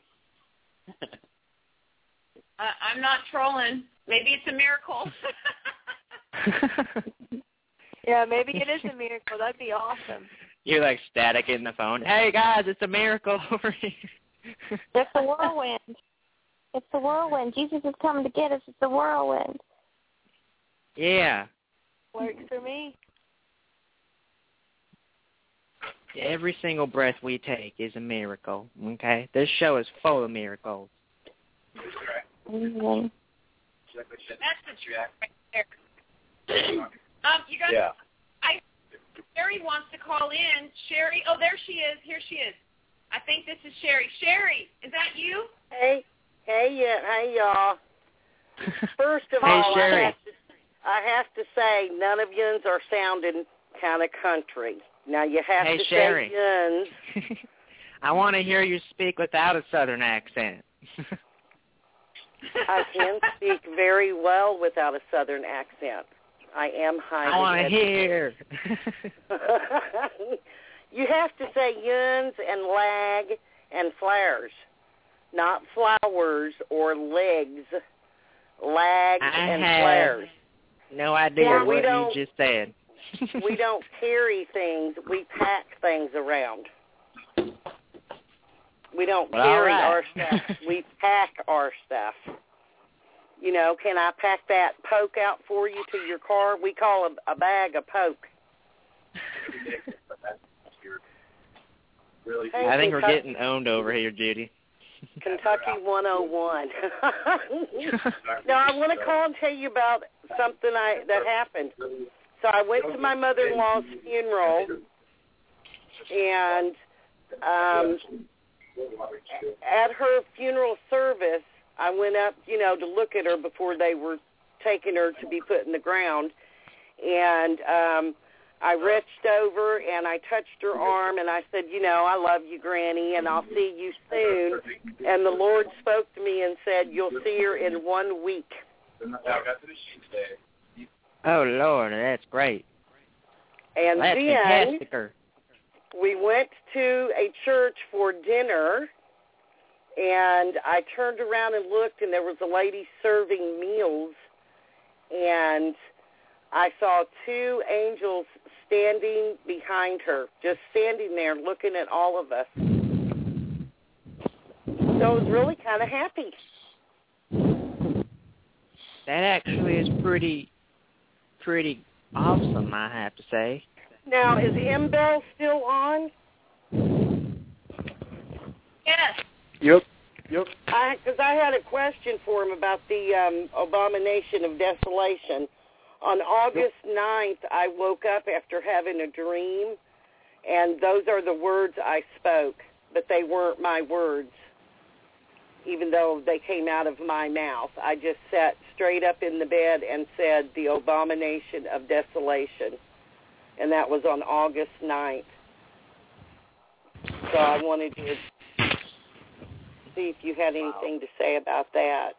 Uh, I'm not trolling. Maybe it's a miracle. Yeah, maybe it is a miracle. That'd be awesome. You're like static in the phone. Hey guys, it's a miracle over here. It's the whirlwind. It's the whirlwind. Jesus is coming to get us. It's the whirlwind. Yeah. Works for me. Every single breath we take is a miracle, okay? This show is full of miracles. Mm-hmm. That's the truth right there. Um, you guys, Yeah. I, Sherry wants to call in. Sherry, oh, there she is. Here she is. I think this is Sherry. Sherry, is that you? Hey, hey, yeah, hey, y'all. First of Hey, all, I Sherry. have, to, I have to say, none of yous are sounding kind of country. Now, you have Hey, to Sherry. say yins. I want to hear you speak without a southern accent. I can speak very well without a southern accent. I am highly I want to educated. hear. You have to say yuns and lag and flares, not flowers or legs. Lag I and have flares. no idea Yeah, we what don't- you just said. We don't carry things. We pack things around. We don't Well, carry all our right. stuff. We pack our stuff. You know, can I pack that poke out for you to your car? We call a, a bag a poke. Really Hey, I think we're Kentucky- getting owned over here, Judy. Kentucky one oh one. Now, I want to call and tell you about something I that happened. So I went to my mother-in-law's funeral, and um, at her funeral service, I went up, you know, to look at her before they were taking her to be put in the ground, and um, I reached over and I touched her arm and I said, you know, I love you, Granny, and I'll see you soon. And the Lord spoke to me and said, you'll see her in one week. Oh, Lord, that's great. And That's then fantastic. we went to a church for dinner, and I turned around and looked, and there was a lady serving meals, and I saw two angels standing behind her, just standing there looking at all of us. So I was really kind of happy. That actually is pretty, pretty awesome, I have to say. Now, is M. Bell still on? Yes. Yep. Yep. Because I, I had a question for him about the um, abomination of desolation. On August ninth, I woke up after having a dream, and those are the words I spoke, but they weren't my words, even though they came out of my mouth. I just sat straight up in the bed and said, the abomination of desolation, and that was on August ninth. So I wanted to see if you had anything to say about that.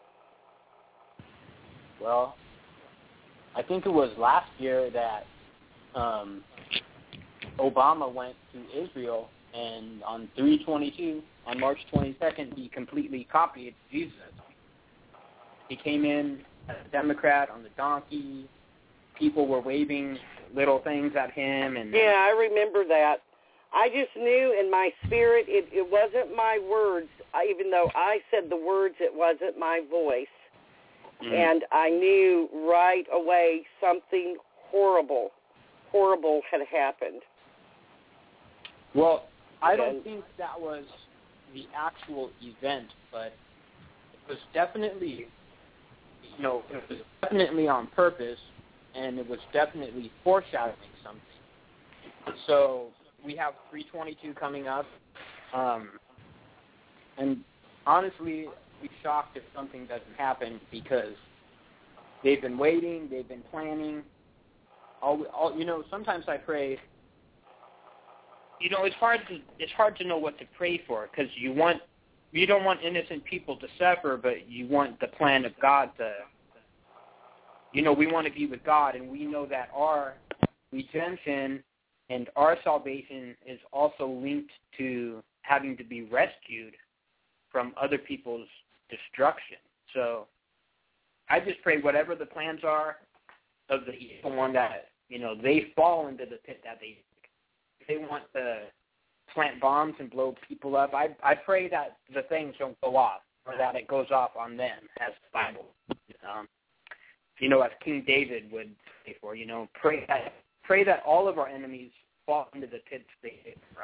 Well, I think it was last year that um, Obama went to Israel, and on three twenty-two, on March twenty-second, he completely copied Jesus. He came in as a Democrat on the donkey. People were waving little things at him. And yeah, I remember that. I just knew in my spirit it, it wasn't my words. I, even though I said the words, it wasn't my voice. Mm. And I knew right away something horrible, horrible had happened. Well, I don't think that was the actual event, but it was definitely, you know, it was definitely on purpose, and it was definitely foreshadowing something. So we have three twenty-two coming up, um, and honestly, be shocked if something doesn't happen because they've been waiting, they've been planning. All, all, you know, sometimes I pray. You know, it's hard to it's hard to know what to pray for because you want you don't want innocent people to suffer, but you want the plan of God to, you know, we want to be with God, and we know that our redemption and our salvation is also linked to having to be rescued from other people's destruction. So I just pray whatever the plans are of the evil one, that, you know, they fall into the pit that they, if they want to plant bombs and blow people up, I I pray that the things don't go off, or that it goes off on them, as the Bible, um, you know, as King David would pray for, you know, pray that, pray that all of our enemies fall into the pits they did for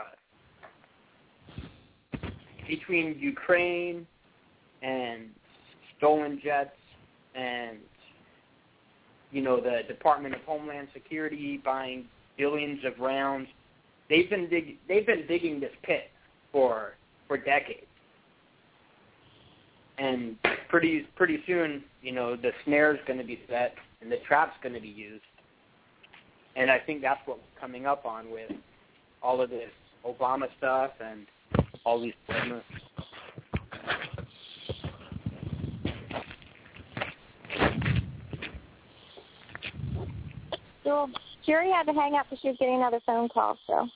us. Between Ukraine and stolen jets and, you know, the Department of Homeland Security buying billions of rounds, they've been dig- they've been digging this pit for for decades. And pretty pretty soon, you know, the snare's going to be set and the trap's going to be used. And I think that's what we're coming up on with all of this Obama stuff and all these things. So Jerry had to hang up because she was getting another phone call. So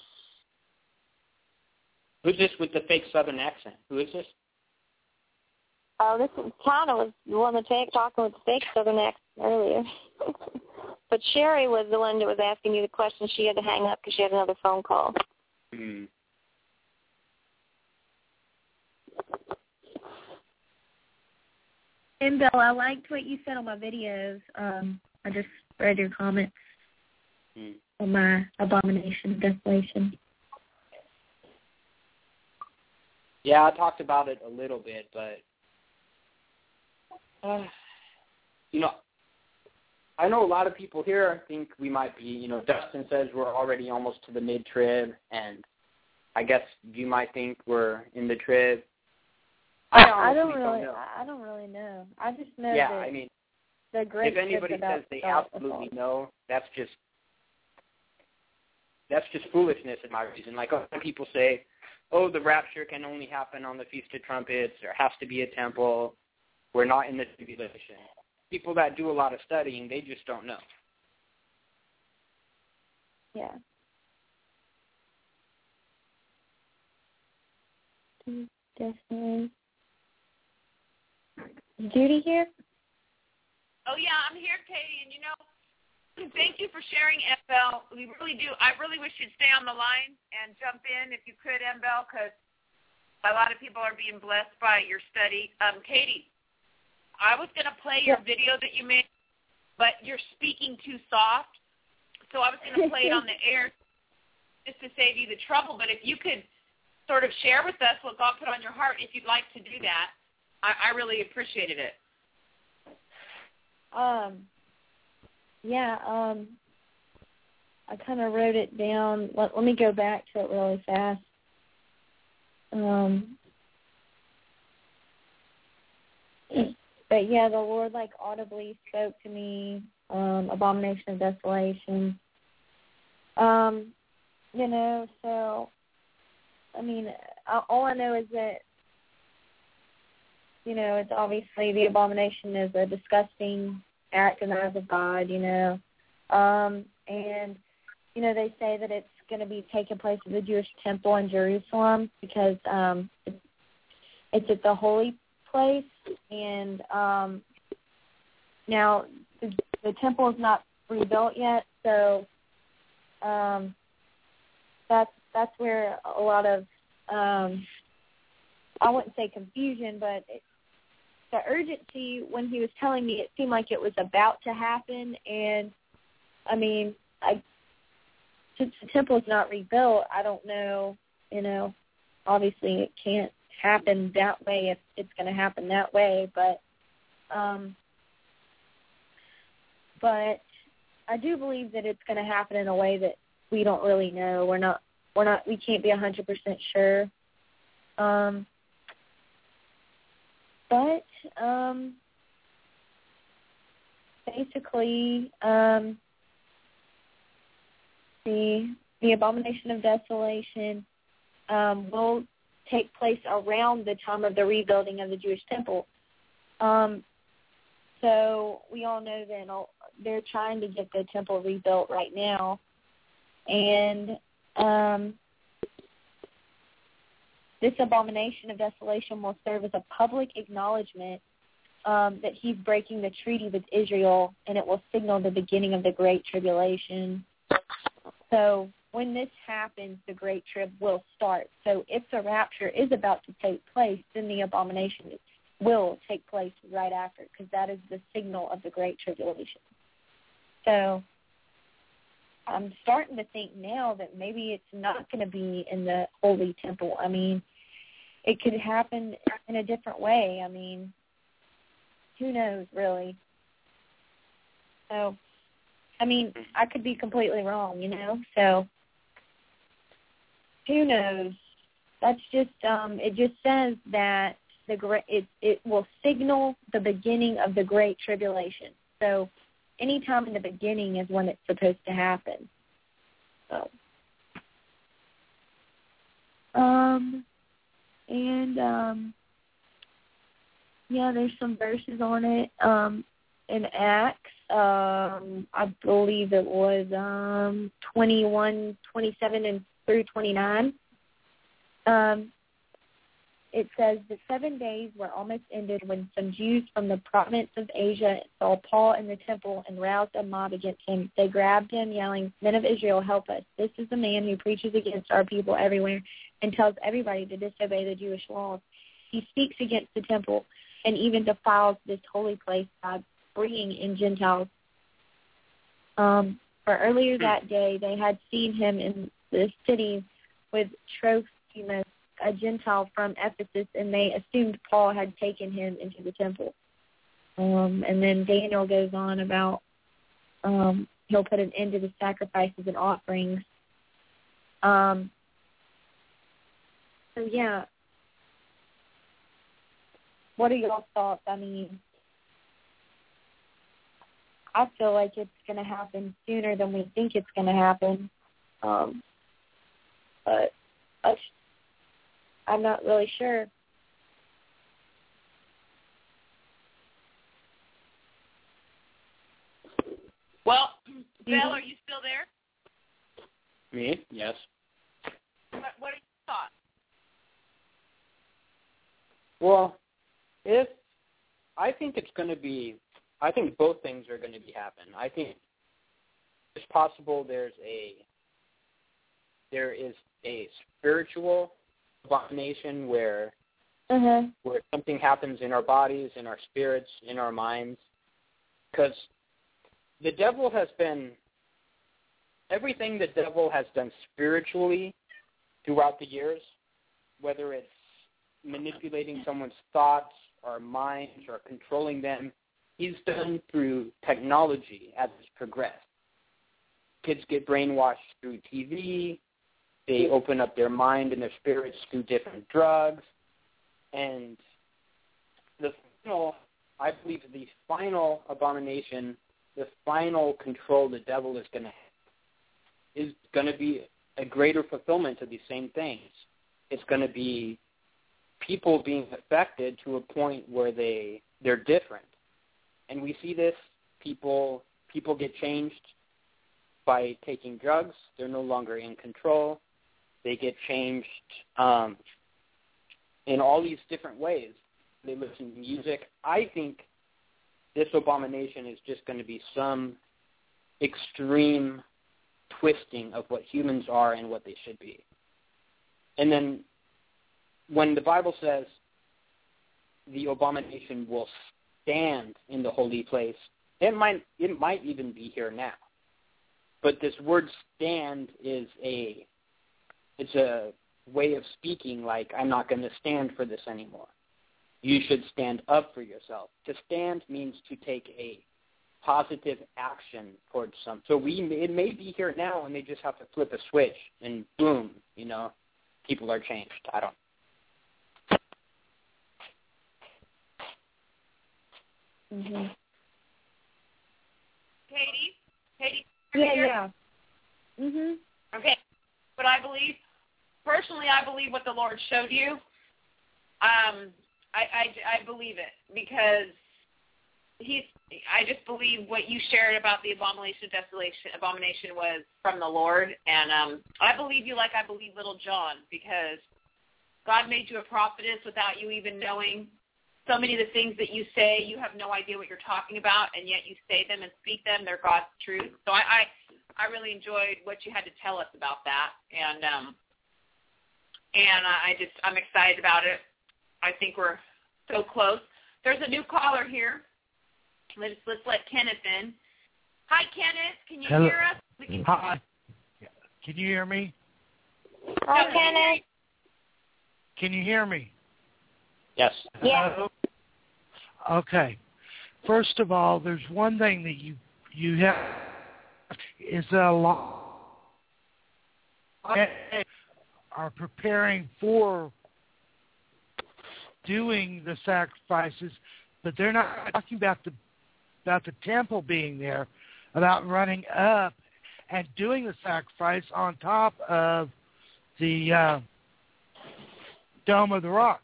who's this with the fake Southern accent? Who is this? Oh, this is Tana was the one that was talking with the fake Southern accent earlier. But Sherry was the one that was asking you the question. She had to hang up because she had another phone call. Hmm. And Bill, I liked what you said on my videos. Um, I just read your comments hmm. on my abomination of desolation. Yeah, I talked about it a little bit, but uh, you know, I know a lot of people here think we might be, you know, Dustin says we're already almost to the mid-trib, and I guess you might think we're in the trib. I, I don't really, don't know. I don't really know. I just know yeah, that I mean, the great if anybody says they absolutely know, that's just that's just foolishness in my reason. Like, other people say, oh, the rapture can only happen on the Feast of Trumpets. There has to be a temple. We're not in the tribulation. People that do a lot of studying, they just don't know. Yeah. Definitely. Judy here? Oh, yeah, I'm here, Katie, and, you know, thank you for sharing, M B L. We really do. I really wish you'd stay on the line and jump in if you could, M B L, because a lot of people are being blessed by your study. Um, Katie, I was going to play your video that you made, but you're speaking too soft, so I was going to play it on the air just to save you the trouble. But if you could sort of share with us what God put on your heart, if you'd like to do that, I, I really appreciated it. Um, yeah, um, I kind of wrote it down. Let, let me go back to it really fast. Um, but yeah, the Lord like audibly spoke to me, um, abomination of desolation. Um, you know, so, I mean, all I know is that, you know, it's obviously the abomination is a disgusting act in the eyes of God, you know. Um, and, you know, they say that it's going to be taking place at the Jewish temple in Jerusalem because um, it's, it's at the holy place. And um, now the, the temple is not rebuilt yet, so um, that's, that's where a lot of, um, I wouldn't say confusion, but it, the urgency when he was telling me, it seemed like it was about to happen. And, I mean, I, since the temple is not rebuilt, I don't know, you know, obviously it can't happen that way if it's going to happen that way. But, um, but I do believe that it's going to happen in a way that we don't really know. We're not, we're not, we can't be a hundred percent sure. Um, But um, basically, um, the the abomination of desolation um, will take place around the time of the rebuilding of the Jewish temple. Um, so we all know that they're trying to get the temple rebuilt right now. And um, this abomination of desolation will serve as a public acknowledgement um, that he's breaking the treaty with Israel, and it will signal the beginning of the Great Tribulation. So when this happens, the Great Trib will start. So if the rapture is about to take place, then the abomination will take place right after, because that is the signal of the Great Tribulation. So I'm starting to think now that maybe it's not going to be in the Holy Temple. I mean, it could happen in a different way. I mean, who knows, really? So, I mean, I could be completely wrong, you know? So, who knows? That's just, um, it just says that the great, it, it will signal the beginning of the Great Tribulation. So, anytime in the beginning is when it's supposed to happen. So, um, and, um, yeah, there's some verses on it. Um, in Acts, um, I believe it was um, twenty-one, twenty-seven, and through twenty-nine. Um, it says the seven days were almost ended when some Jews from the province of Asia saw Paul in the temple and roused a mob against him. They grabbed him, yelling, "Men of Israel, help us. This is the man who preaches against our people everywhere and tells everybody to disobey the Jewish laws. He speaks against the temple and even defiles this holy place by bringing in Gentiles." Um, for earlier that day, they had seen him in the city with Trophimus, a Gentile from Ephesus, and they assumed Paul had taken him into the temple. Um, and then Daniel goes on about um, he'll put an end to the sacrifices and offerings. Um, so, yeah. What are y'all's thoughts? I mean, I feel like it's going to happen sooner than we think it's going to happen. Um, but I, I'm not really sure. Well, Bill, are you still there? Me? Yes. What, what are your thoughts? Well, if I think it's going to be, I think both things are going to be happen. I think it's possible there's a there is a spiritual abomination where uh-huh. where something happens in our bodies, in our spirits, in our minds, because the devil has been everything the devil has done spiritually throughout the years, whether it's manipulating someone's thoughts or minds or controlling them, he's done through technology as it's progressed. Kids get brainwashed through T V. They open up their mind and their spirits through different drugs. And the final, I believe the final abomination, the final control the devil is going to have is going to be a greater fulfillment of these same things. It's going to be people being affected to a point where they, they're different. And we see this, people people get changed by taking drugs. They're no longer in control. They get changed um, in all these different ways. They listen to music. I think this abomination is just going to be some extreme twisting of what humans are and what they should be. And then when the Bible says the abomination will stand in the holy place, it might it might even be here now. But this word stand is a it's a way of speaking like, I'm not going to stand for this anymore. You should stand up for yourself. To stand means to take a positive action towards something. So we it may be here now and they just have to flip a switch and boom, you know, people are changed. I don't Mm-hmm. Katie? Katie? Yeah, yeah. Mhm. Okay. What I believe, personally, I believe what the Lord showed you. Um, I, I, I believe it because he's. I just believe what you shared about the abomination of desolation. Abomination was from the Lord, and um, I believe you like I believe little John because God made you a prophetess without you even knowing. So many of the things that you say, you have no idea what you're talking about, and yet you say them and speak them. They're God's truth. So I, I, I really enjoyed what you had to tell us about that, and um, and I just I'm excited about it. I think we're so close. There's a new caller here. Let's let's let Kenneth in. Hi, Kenneth. Can you Hello. hear us? We can Hi. Can you hear me? Hi, Kenneth. Can you hear me? Yes. Yeah. Okay. First of all, there's one thing that you you have is that a lot are preparing for doing the sacrifices, but they're not talking about the about the temple being there, about running up and doing the sacrifice on top of the uh, Dome of the Rock.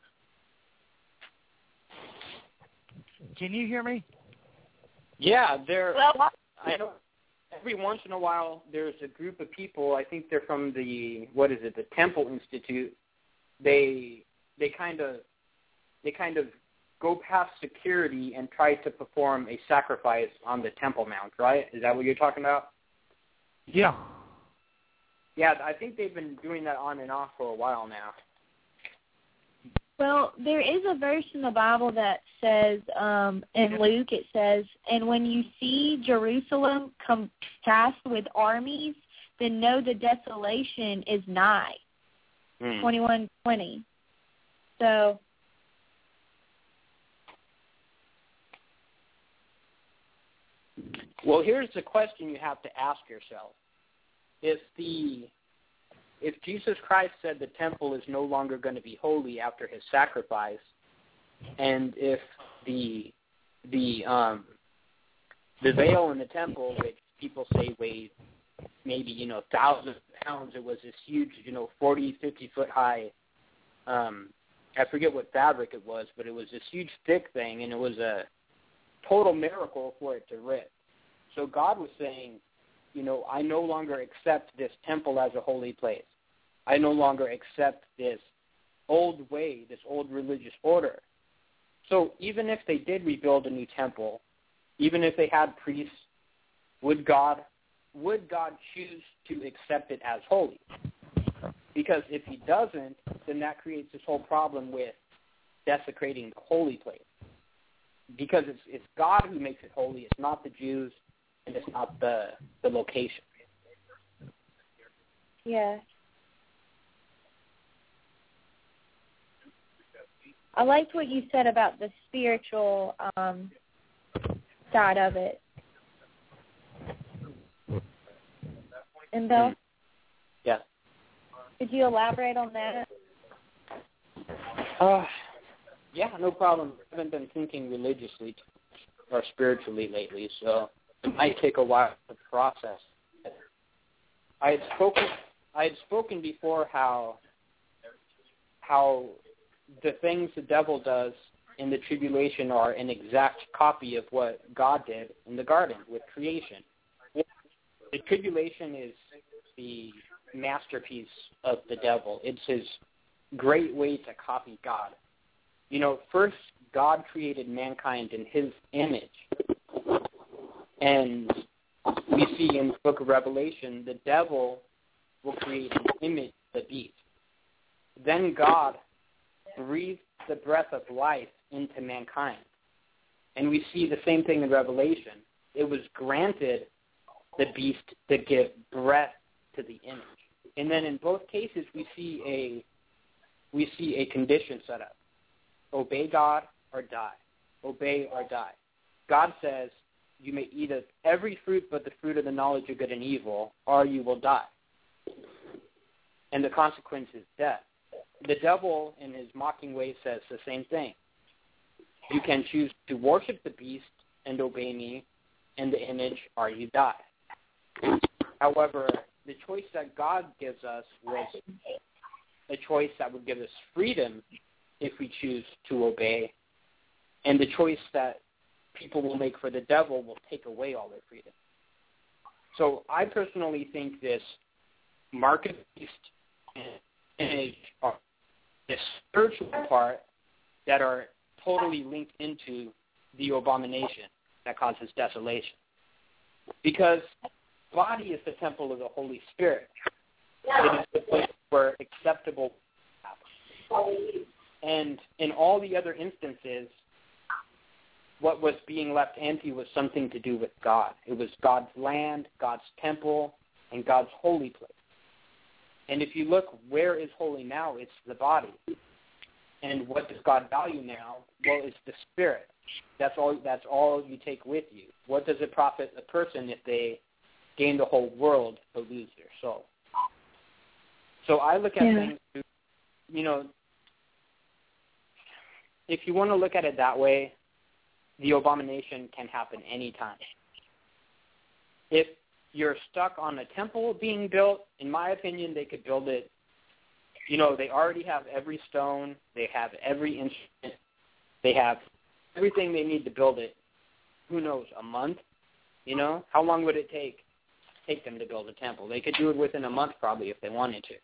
Can you hear me? Yeah, there. Well, I know. Every once in a while, there's a group of people. I think they're from the what is it? The Temple Institute. They they kind of they kind of go past security and try to perform a sacrifice on the Temple Mount. Right? Is that what you're talking about? Yeah. Yeah, I think they've been doing that on and off for a while now. Well, there is a verse in the Bible that says, um, in Luke, it says, and when you see Jerusalem compassed with armies, then know the desolation is nigh. Mm. twenty-one twenty. So, well, here's the question you have to ask yourself. If the If Jesus Christ said the temple is no longer going to be holy after his sacrifice, and if the the um, the veil in the temple, which people say weighed maybe you know thousands of pounds, it was this huge you know forty, fifty foot high. Um, I forget what fabric it was, but it was this huge thick thing, and it was a total miracle for it to rip. So God was saying, you know, I no longer accept this temple as a holy place. I no longer accept this old way, this old religious order. So even if they did rebuild a new temple, even if they had priests, would God would God choose to accept it as holy? Because if he doesn't, then that creates this whole problem with desecrating the holy place. Because it's it's God who makes it holy, it's not the Jews, and it's not the the location. yeah. I liked what you said about the spiritual um, side of it. And Bill? Yeah. Could you elaborate on that? Uh, yeah, no problem. I haven't been thinking religiously or spiritually lately, so it might take a while to process. I had spoken. I had spoken before how how the things the devil does in the tribulation are an exact copy of what God did in the garden with creation. The tribulation is the masterpiece of the devil. It's his great way to copy God. You know, first God created mankind in his image. And we see in the book of Revelation, the devil will create an image of the beast. Then God breathed the breath of life into mankind. And we see the same thing in Revelation. It was granted the beast to give breath to the image. And then in both cases we see a we see a condition set up. Obey God or die. Obey or die. God says you may eat of every fruit but the fruit of the knowledge of good and evil, or you will die. And the consequence is death. The devil, in his mocking way, says the same thing. You can choose to worship the beast and obey me and the image, or you die. However, the choice that God gives us was a choice that would give us freedom if we choose to obey, and the choice that people will make for the devil will take away all their freedom. So I personally think this market-based image, or this spiritual part, that are totally linked into the abomination that causes desolation. Because the body is the temple of the Holy Spirit. It is the place where acceptable happens. And in all the other instances, what was being left empty was something to do with God. It was God's land, God's temple, and God's holy place. And if you look, where is holy now? It's the body. And what does God value now? Well, it's the spirit. That's all. That's all you take with you. What does it profit a person if they gain the whole world but lose their soul? So I look at yeah. things, you know, if you want to look at it that way, the abomination can happen anytime. If you're stuck on a temple being built, in my opinion, they could build it. You know, they already have every stone. They have every instrument. They have everything they need to build it. Who knows, a month? You know, how long would it take take them to build a temple? They could do it within a month probably if they wanted to.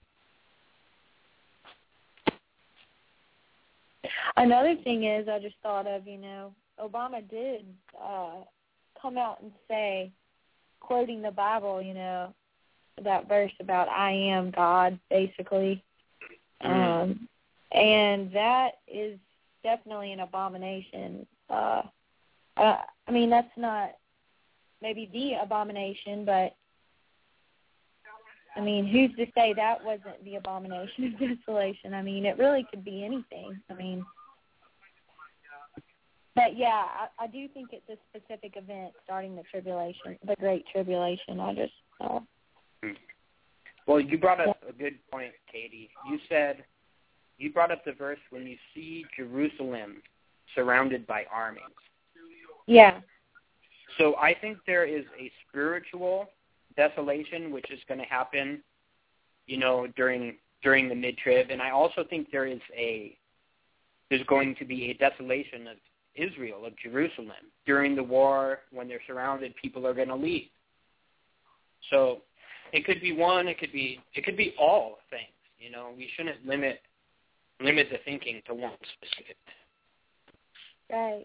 Another thing is, I just thought of, you know, Obama did uh, come out and say, quoting the Bible, you know, that verse about I am God, basically. Mm. Um, and that is definitely an abomination. Uh, uh, I mean, that's not maybe the abomination, but, I mean, who's to say that wasn't the abomination of desolation? I mean, it really could be anything. I mean, but, yeah, I, I do think it's a specific event starting the tribulation, the Great Tribulation. I just uh, Well, you brought up a good point, Katie. You said, you brought up the verse when you see Jerusalem surrounded by armies. Yeah. So I think there is a spiritual desolation which is going to happen, you know, during during the mid-trib, and I also think there is a there's going to be a desolation of Israel, of Jerusalem. During the war, when they're surrounded, people are going to leave. So it could be one, it could be it could be all things. You know, we shouldn't limit limit the thinking to one specific. Right.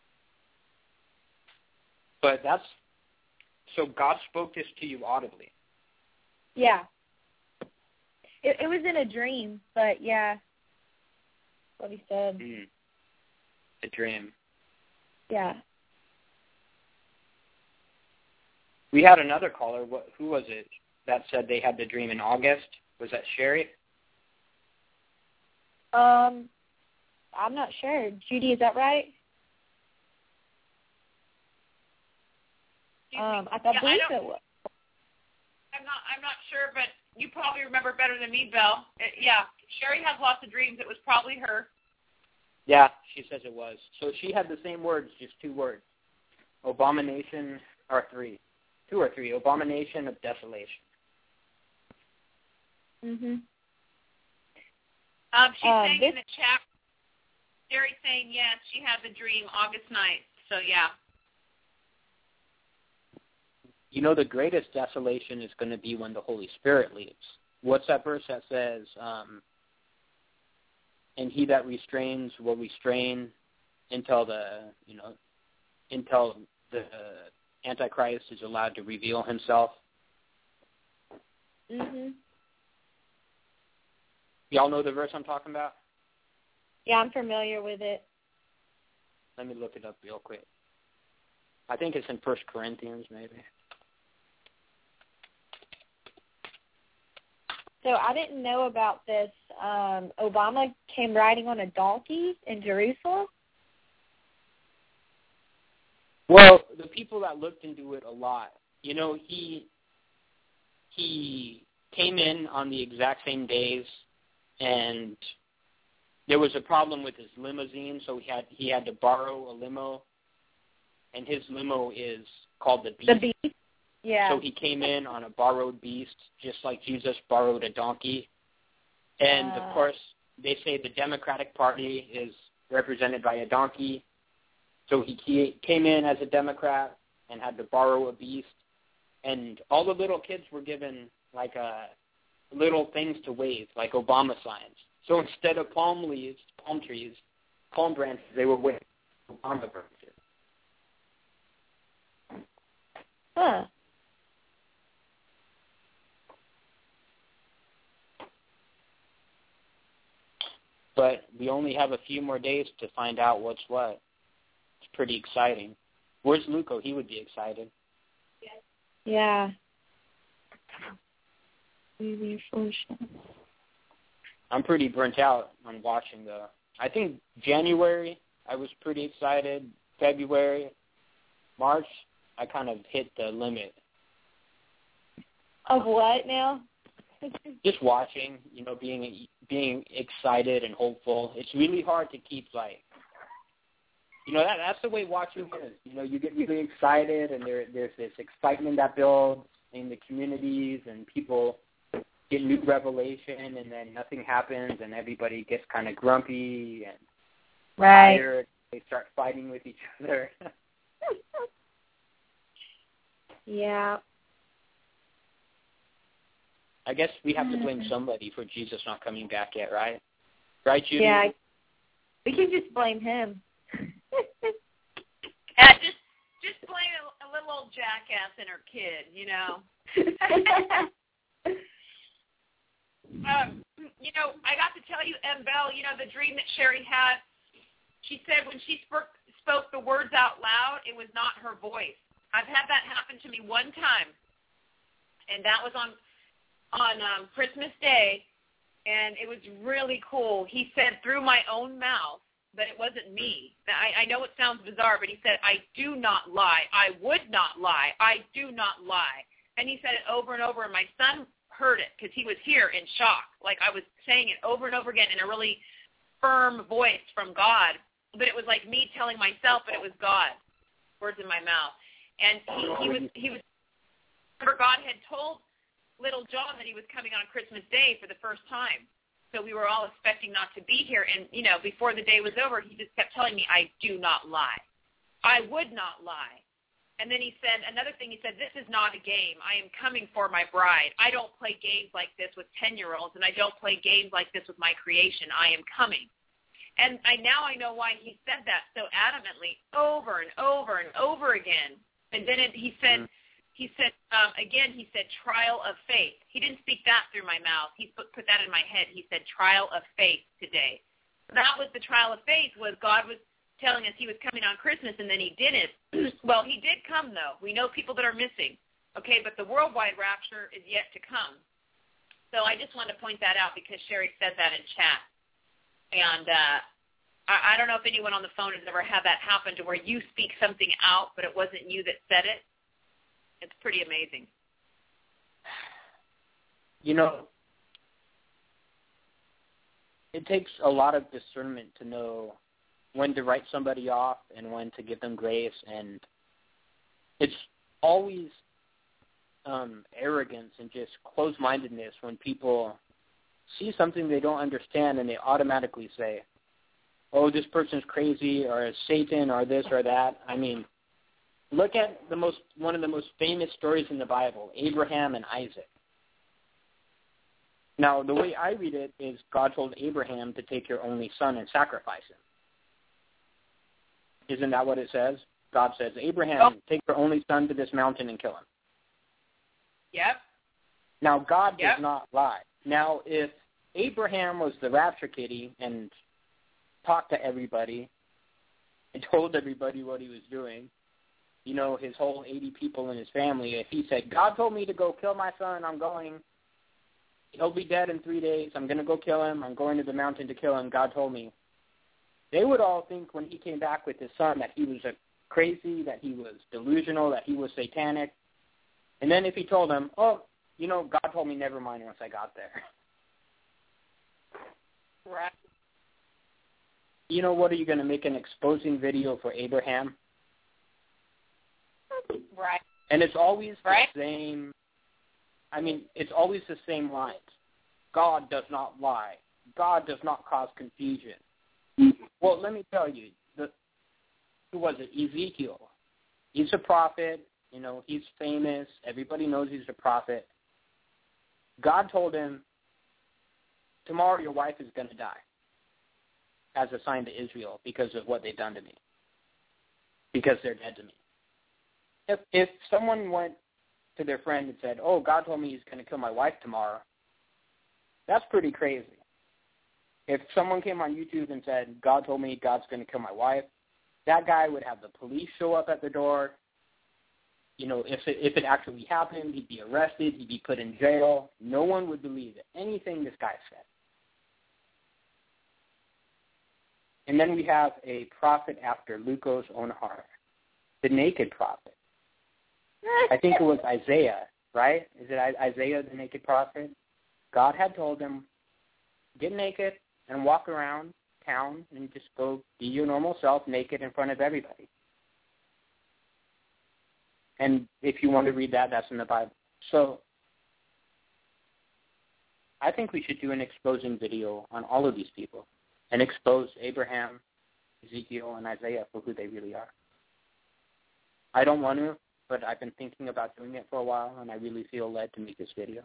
But that's so God spoke this to you audibly. Yeah. It, it was in a dream, but yeah, what he said. Mm. A dream. Yeah. We had another caller. What, who was it that said they had the dream in August? Was that Sherry? Um, I'm not sure. Judy, is that right? Um, I, I yeah, believe I it was. I'm not. I'm not sure, but you probably remember better than me, Belle. It, yeah, Sherry has lots of dreams. It was probably her. Yeah, she says it was. So she had the same words, just two words. Abomination, or three. Two or three. Abomination of desolation. Mhm. Um, she's um, saying this, in the chat, Sherry's saying yes, she had the dream August ninth. So yeah. You know, the greatest desolation is going to be when the Holy Spirit leaves. What's that verse that says, um, and he that restrains will restrain until the, you know, until the Antichrist is allowed to reveal himself? Mhm. Y'all know the verse I'm talking about? Yeah, I'm familiar with it. Let me look it up real quick. I think it's in First Corinthians, maybe. So I didn't know about this. Um, Obama came riding on a donkey in Jerusalem? Well, the people that looked into it a lot, you know, he he came in on the exact same days, and there was a problem with his limousine, so he had he had to borrow a limo, and his limo is called the Beast. The Beast? Yeah. So he came in on a borrowed beast, just like Jesus borrowed a donkey. And, Uh, of course, they say the Democratic Party is represented by a donkey. So he came in as a Democrat and had to borrow a beast. And all the little kids were given, like, a little things to wave, like Obama signs. So instead of palm leaves, palm trees, palm branches, they were waving Obama branches. Huh. But we only have a few more days to find out what's what. It's pretty exciting. Where's Luco? He would be excited. Yeah. I'm pretty burnt out on watching, though. I think January, I was pretty excited. February, March, I kind of hit the limit. Of what now? Just watching, you know, being being excited and hopeful. It's really hard to keep, like, you know, that that's the way watching is. You know, you get really excited, and there there's this excitement that builds in the communities, and people get new revelation, and then nothing happens, and everybody gets kind of grumpy and right. tired. They start fighting with each other. Yeah. I guess we have to blame somebody for Jesus not coming back yet, right? Right, Judy? Yeah. We can just blame him. Yeah, just just blame a, a little old jackass and her kid, you know. um, you know, I got to tell you, M. Bell, you know, the dream that Sherry had, she said when she spoke, spoke the words out loud, it was not her voice. I've had that happen to me one time, and that was on on um, Christmas Day, and it was really cool. He said through my own mouth, but it wasn't me. I, I know it sounds bizarre, but he said, I do not lie. I would not lie. I do not lie. And he said it over and over, and my son heard it because he was here in shock. Like I was saying it over and over again in a really firm voice from God, but it was like me telling myself, but it was God, words in my mouth. And he, he was, he was, remember God had told little John that he was coming on Christmas Day for the first time. So we were all expecting not to be here. And, you know, before the day was over, he just kept telling me, I do not lie. I would not lie. And then he said, another thing, he said, this is not a game. I am coming for my bride. I don't play games like this with ten-year-olds, and I don't play games like this with my creation. I am coming. And I now I know why he said that so adamantly over and over and over again. And then it, he said, mm-hmm. he said, um, again, he said, trial of faith. He didn't speak that through my mouth. He put, put that in my head. He said, trial of faith today. That was the trial of faith, was God was telling us he was coming on Christmas, and then he didn't. Well, he did come, though. We know people that are missing, okay, but the worldwide rapture is yet to come. So I just wanted to point that out because Sherry said that in chat. And uh, I, I don't know if anyone on the phone has ever had that happen to where you speak something out, but it wasn't you that said it. It's pretty amazing. You know, it takes a lot of discernment to know when to write somebody off and when to give them grace, and it's always um, arrogance and just closed-mindedness when people see something they don't understand and they automatically say, oh, this person's crazy, or it's Satan, or this or that. I mean, look at the most one of the most famous stories in the Bible, Abraham and Isaac. Now, the way I read it is God told Abraham to take your only son and sacrifice him. Isn't that what it says? God says, Abraham, oh. take your only son to this mountain and kill him. Yep. Now, God yep. does not lie. Now, if Abraham was the rapture kitty and talked to everybody and told everybody what he was doing, you know, his whole eighty people in his family, if he said, God told me to go kill my son, I'm going, he'll be dead in three days, I'm going to go kill him, I'm going to the mountain to kill him, God told me, they would all think when he came back with his son that he was a crazy, that he was delusional, that he was satanic. And then if he told them, oh, you know, God told me never mind once I got there. Right. You know, what are you going to make an exposing video for Abraham? Right. And it's always right. the same, I mean, it's always the same lines. God does not lie. God does not cause confusion. Well, let me tell you, the, who was it? Ezekiel. He's a prophet. You know, he's famous. Everybody knows he's a prophet. God told him, tomorrow your wife is going to die as a sign to Israel because of what they've done to me, because they're dead to me. If, if someone went to their friend and said, oh, God told me he's going to kill my wife tomorrow, that's pretty crazy. If someone came on YouTube and said, God told me God's going to kill my wife, that guy would have the police show up at the door. You know, if it, if it actually happened, he'd be arrested, he'd be put in jail. No one would believe anything this guy said. And then we have a prophet after Luco's own heart, the naked prophet. I think it was Isaiah, right? Is it Isaiah, the naked prophet? God had told him, get naked and walk around town and just go be your normal self naked in front of everybody. And if you want to read that, that's in the Bible. So I think we should do an exposing video on all of these people and expose Abraham, Ezekiel, and Isaiah for who they really are. I don't want to, but I've been thinking about doing it for a while, and I really feel led to make this video.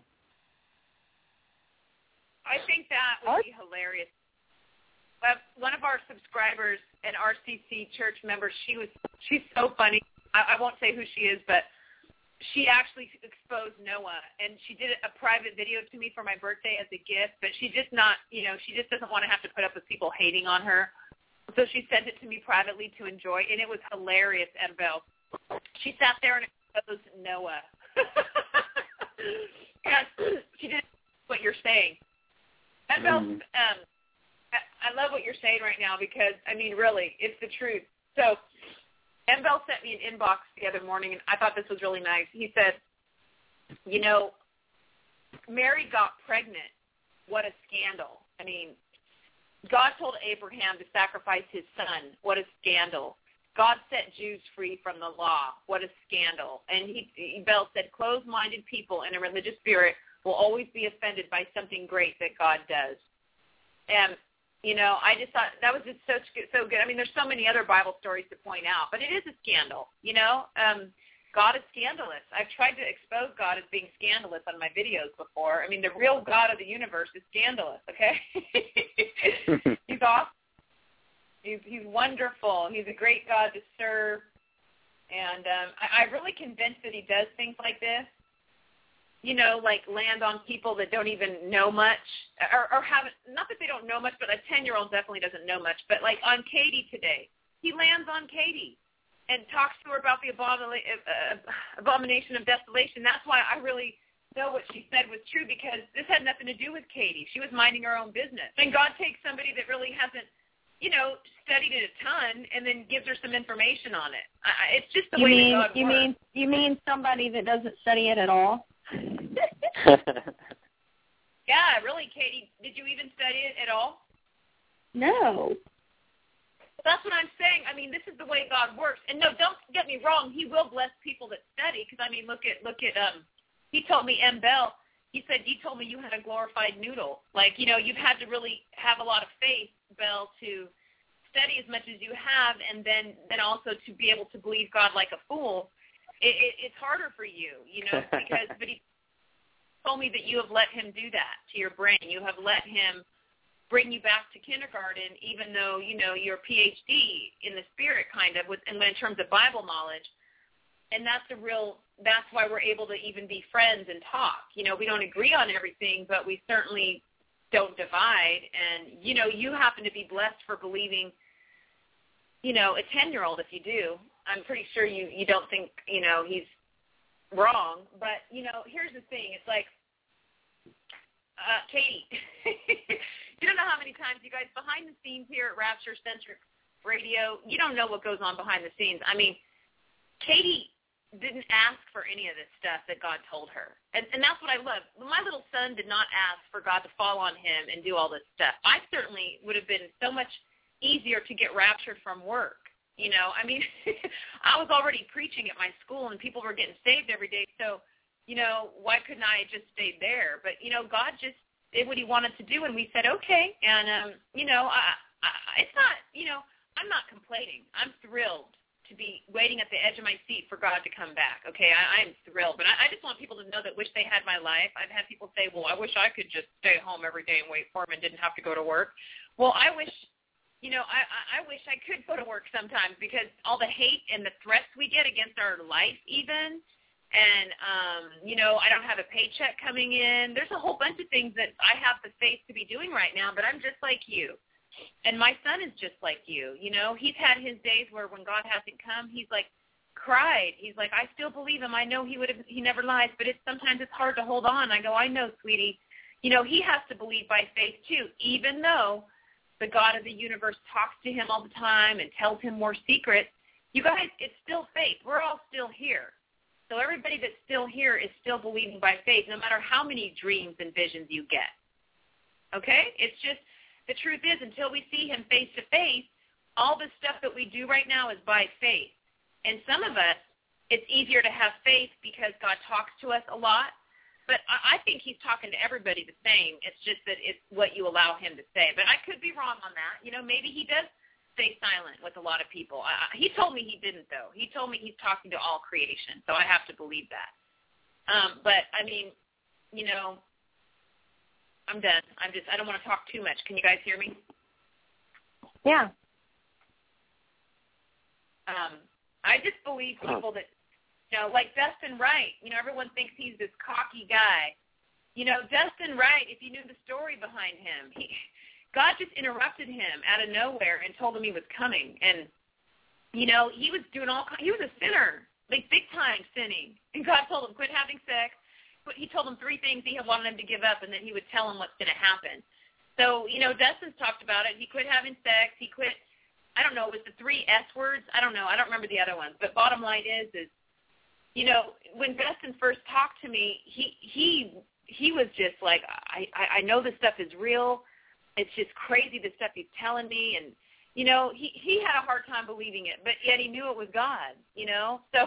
I think that would be hilarious. Uh, one of our subscribers, an R C C church member, she was she's so funny. I, I won't say who she is, but she actually exposed Noah, and she did a private video to me for my birthday as a gift, but she just not, you know, she just doesn't want to have to put up with people hating on her. So she sent it to me privately to enjoy, and it was hilarious, Annabelle. She sat there and exposed Noah. Yes, she did what you're saying. Annabelle, um, I, I love what you're saying right now because, I mean, really, it's the truth. So Annabelle sent me an inbox the other morning, and I thought this was really nice. He said, you know, Mary got pregnant. What a scandal. I mean, God told Abraham to sacrifice his son. What a scandal. God set Jews free from the law. What a scandal. And he, he Bell said, closed-minded people in a religious spirit will always be offended by something great that God does. And, you know, I just thought that was just such good, so good. I mean, there's so many other Bible stories to point out, but it is a scandal, you know. Um, God is scandalous. I've tried to expose God as being scandalous on my videos before. I mean, the real God of the universe is scandalous, okay? He's awesome. He's, he's wonderful. He's a great God to serve. And um, I, I'm really convinced that he does things like this, you know, like land on people that don't even know much or, or haven't, not that they don't know much, but a ten-year-old definitely doesn't know much. But like on Katie today, he lands on Katie and talks to her about the abomina- uh, abomination of desolation. That's why I really know what she said was true, because this had nothing to do with Katie. She was minding her own business. And God takes somebody that really hasn't, you know, studied it a ton, and then gives her some information on it. I, it's just the you way mean, that God you works. mean you mean somebody that doesn't study it at all? Yeah, really, Katie. Did you even study it at all? No. That's what I'm saying. I mean, this is the way God works. And no, don't get me wrong. He will bless people that study, because I mean, look at look at um. He told me, M. Bell. He said, you told me you had a glorified noodle. Like, you know, you've had to really have a lot of faith, Bell, to study as much as you have, and then, then also to be able to believe God like a fool. It, it, it's harder for you, you know, because, but he told me that you have let him do that to your brain. You have let him bring you back to kindergarten, even though, you know, you're a P H D in the spirit kind of, with, and in terms of Bible knowledge. And that's a real, that's why we're able to even be friends and talk. You know, we don't agree on everything, but we certainly don't divide. And, you know, you happen to be blessed for believing, you know, a ten-year-old, if you do. I'm pretty sure you, you don't think, you know, he's wrong. But, you know, here's the thing. It's like, uh, Katie, you don't know how many times you guys behind the scenes here at Rapture Centric Radio, you don't know what goes on behind the scenes. I mean, Katie didn't ask for any of this stuff that God told her. And, and that's what I love. My little son did not ask for God to fall on him and do all this stuff. I certainly would have been so much easier to get raptured from work. You know, I mean, I was already preaching at my school and people were getting saved every day. So, you know, why couldn't I have just stayed there? But, you know, God just, did what he wanted to do, and we said okay. And um, you know, I, I, it's not, you know, I'm not complaining. I'm thrilled to be waiting at the edge of my seat for God to come back. Okay, I, I'm thrilled, but I, I just want people to know that wish they had my life. I've had people say, well, I wish I could just stay at home every day and wait for him and didn't have to go to work. Well, I wish, you know, I, I wish I could go to work sometimes, because all the hate and the threats we get against our life even, and, um, you know, I don't have a paycheck coming in. There's a whole bunch of things that I have the faith to be doing right now, but I'm just like you. And my son is just like you, you know. He's had his days where when God hasn't come, he's like cried. He's like, I still believe him. I know he would have. He never lies, but it's sometimes it's hard to hold on. I go, I know, sweetie. You know, he has to believe by faith too, even though the God of the universe talks to him all the time and tells him more secrets. You guys, it's still faith. We're all still here. So everybody that's still here is still believing by faith, no matter how many dreams and visions you get. Okay? It's just, the truth is, until we see him face to face, all the stuff that we do right now is by faith. And some of us, it's easier to have faith because God talks to us a lot. But I think he's talking to everybody the same. It's just that it's what you allow him to say. But I could be wrong on that. You know, maybe he does stay silent with a lot of people. I, he told me he didn't, though. He told me he's talking to all creation, so I have to believe that. Um, but, I mean, you know, I'm done. I'm just, I don't want to talk too much. Can you guys hear me? Yeah. Um, I just believe people that, you know, like Dustin Wright, you know, everyone thinks he's this cocky guy. You know, Dustin Wright, if you knew the story behind him, he, God just interrupted him out of nowhere and told him he was coming. And, you know, he was doing all, he was a sinner, like big time sinning. And God told him, quit having sex. But he told him three things he wanted him to give up, and then he would tell him what's going to happen. So, you know, Dustin's talked about it. He quit having sex. He quit, I don't know, it was the three S words. I don't know. I don't remember the other ones. But bottom line is, is, you know, when Dustin first talked to me, he he he was just like, I, I, I know this stuff is real. It's just crazy, the stuff he's telling me. And, you know, he, he had a hard time believing it, but yet he knew it was God, you know. So,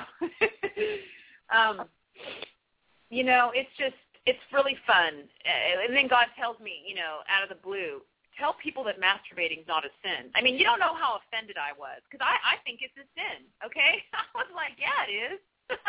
um you know, it's just, it's really fun. And then God tells me, you know, out of the blue, tell people that masturbating is not a sin. I mean, you don't know how offended I was, because I, I think it's a sin, okay? I was like, yeah, it is.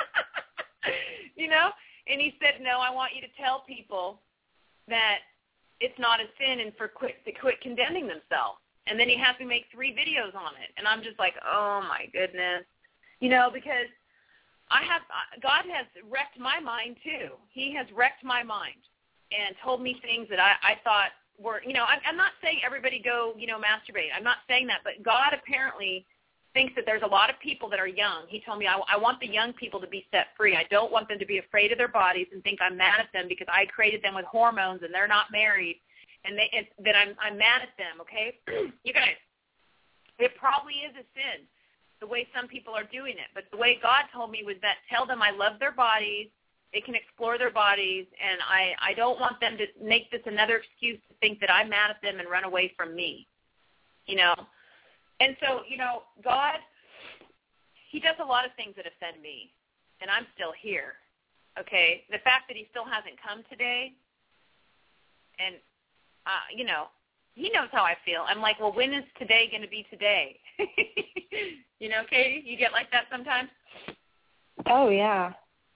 You know? And he said, no, I want you to tell people that it's not a sin and for quit, to quit condemning themselves. And then he has me make three videos on it. And I'm just like, oh, my goodness. You know, because I have, God has wrecked my mind, too. He has wrecked my mind and told me things that I, I thought were, you know, I'm, I'm not saying everybody go, you know, masturbate. I'm not saying that. But God apparently thinks that there's a lot of people that are young. He told me, I, I want the young people to be set free. I don't want them to be afraid of their bodies and think I'm mad at them because I created them with hormones and they're not married. And they, it's, that I'm, I'm mad at them, okay? You guys, it probably is a sin, the way some people are doing it. But the way God told me was that tell them I love their bodies, they can explore their bodies, and I, I don't want them to make this another excuse to think that I'm mad at them and run away from me, you know. And so, you know, God, he does a lot of things that offend me, and I'm still here, okay? The fact that he still hasn't come today, and, uh, you know, he knows how I feel. I'm like, well, when is today going to be today? You know, Katie, you get like that sometimes? Oh yeah.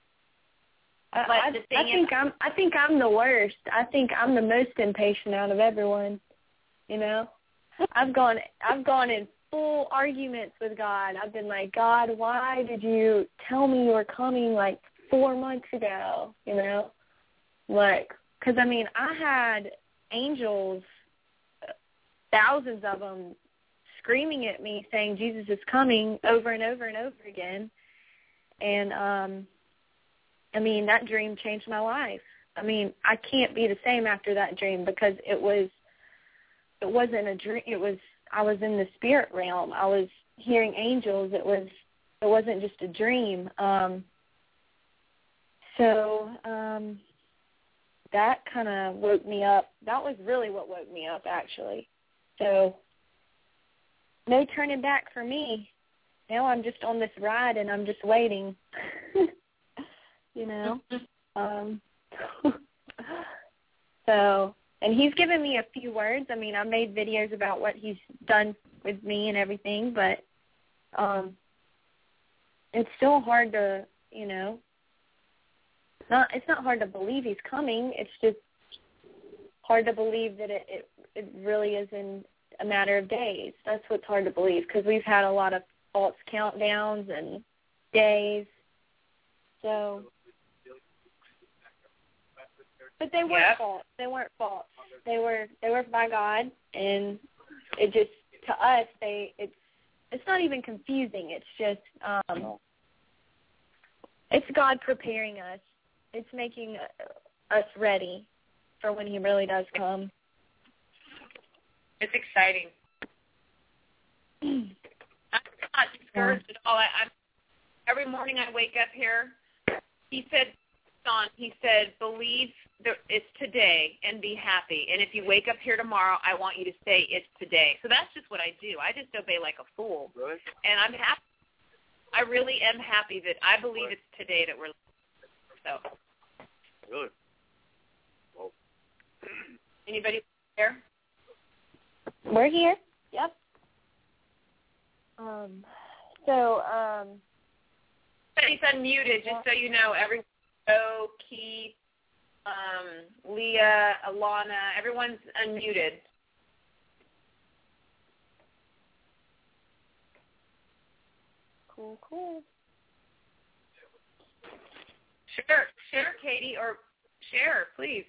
But I, I, the I thing think is, I'm I think I'm the worst. I think I'm the most impatient out of everyone. You know? I've gone I've gone in full arguments with God. I've been like, God, why did you tell me you were coming like four months ago? You know? Like, because I mean, I had angels, thousands of them, screaming at me saying Jesus is coming over and over and over again. And, um, I mean, that dream changed my life. I mean, I can't be the same after that dream because it was, it wasn't a dream. It was, I was in the spirit realm. I was hearing angels. It was, it wasn't just a dream. Um, so um, that kind of woke me up. That was really what woke me up, actually. So no turning back for me. Now I'm just on this ride and I'm just waiting. You know? um, so, and he's given me a few words. I mean, I've made videos about what he's done with me and everything, but um, it's still hard to, you know, not it's not hard to believe he's coming. It's just hard to believe that it, it, it really is in a matter of days. That's what's hard to believe, because we've had a lot of false countdowns and days. So, but they weren't yeah. false. They weren't false. They were they were by God, and it just, to us, they it's it's not even confusing. It's just um, it's God preparing us. It's making us ready for when He really does come. It's exciting. I'm not discouraged at all. I, I'm every morning I wake up here. He said, Don, he said, believe that it's today and be happy. And if you wake up here tomorrow, I want you to say it's today. So that's just what I do. I just obey like a fool. Really? And I'm happy. I really am happy that I believe it's today that we're so. Really? Well. Anybody here? We're here. Yep. Um. So, um. He's unmuted, just so you know. Everyone, Joe, Keith, um, Leah, Alana, everyone's unmuted. Cool, cool. Share, share, Katie, or share, please.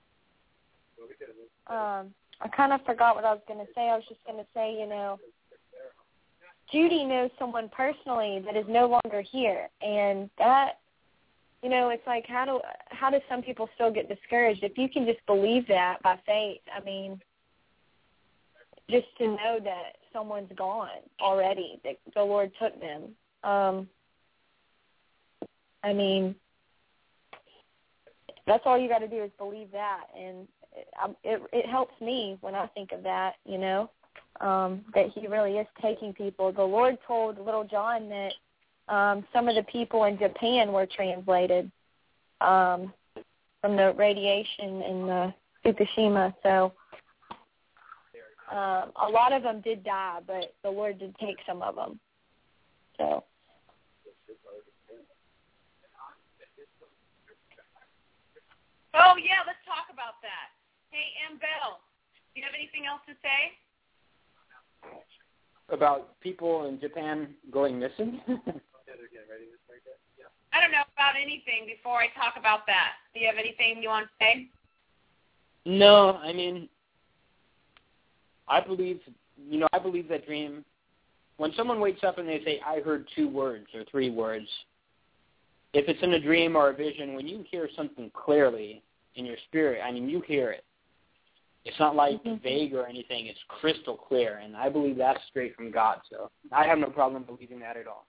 Um, I kind of forgot what I was going to say. I was just going to say, you know, Judy knows someone personally that is no longer here, and that, you know, it's like, how do how do some people still get discouraged? If you can just believe that by faith, I mean, just to know that someone's gone already, that the Lord took them. Um, I mean, that's all you got to do is believe that, and it, it, it helps me when I think of that, you know. Um, that He really is taking people. The Lord told little John that um, some of the people in Japan were translated um, from the radiation in the Fukushima. So um, a lot of them did die, but the Lord did take some of them. So. Oh, yeah, let's talk about that. Hey, Ann Bell, do you have anything else to say? About people in Japan going missing? I don't know about anything before I talk about that. Do you have anything you want to say? No, I mean, I believe, you know, I believe that dream. When someone wakes up and they say, I heard two words or three words, if it's in a dream or a vision, when you hear something clearly in your spirit, I mean, you hear it. It's not like mm-hmm. vague or anything. It's crystal clear, and I believe that's straight from God. So I have no problem believing that at all.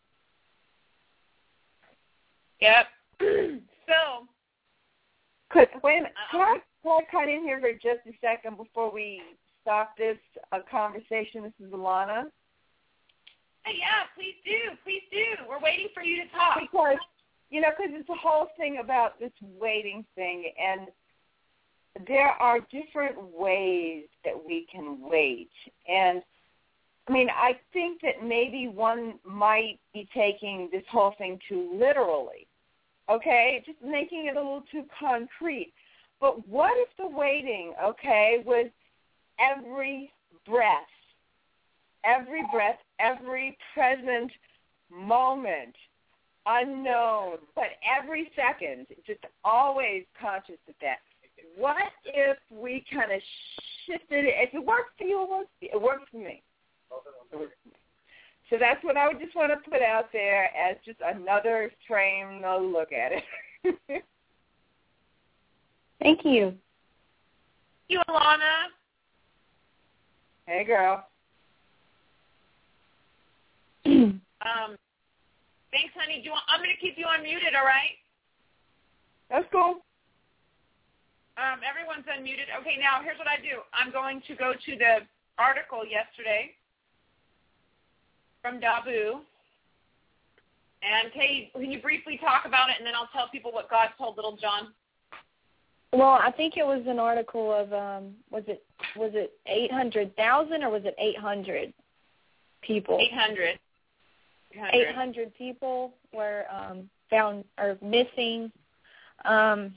Yep. So, could wait a minute. Can I, can I cut in here for just a second before we stop this uh, conversation? This is Alana. Hey, yeah, please do. Please do. We're waiting for you to talk. Because, you know, because it's a whole thing about this waiting thing, and there are different ways that we can wait. And, I mean, I think that maybe one might be taking this whole thing too literally, okay, just making it a little too concrete. But what if the waiting, okay, was every breath, every breath, every present moment, unknown, but every second, just always conscious of that. What if we kind of shifted it? If it works for you, it works for you. It works for me. It works for me. So that's what I would just want to put out there as just another frame to look at it. Thank you. Thank you, Alana. Hey, girl. um, thanks, honey. Do you want, I'm going to keep you unmuted, all right? That's cool. Um, everyone's unmuted. Okay, now here's what I do. I'm going to go to the article yesterday from Dabu. And Katie, can you briefly talk about it, and then I'll tell people what God told little John? Well, I think it was an article of um, was it was it eight hundred thousand or was it eight hundred people? Eight hundred. Eight hundred people were um, found or missing, um,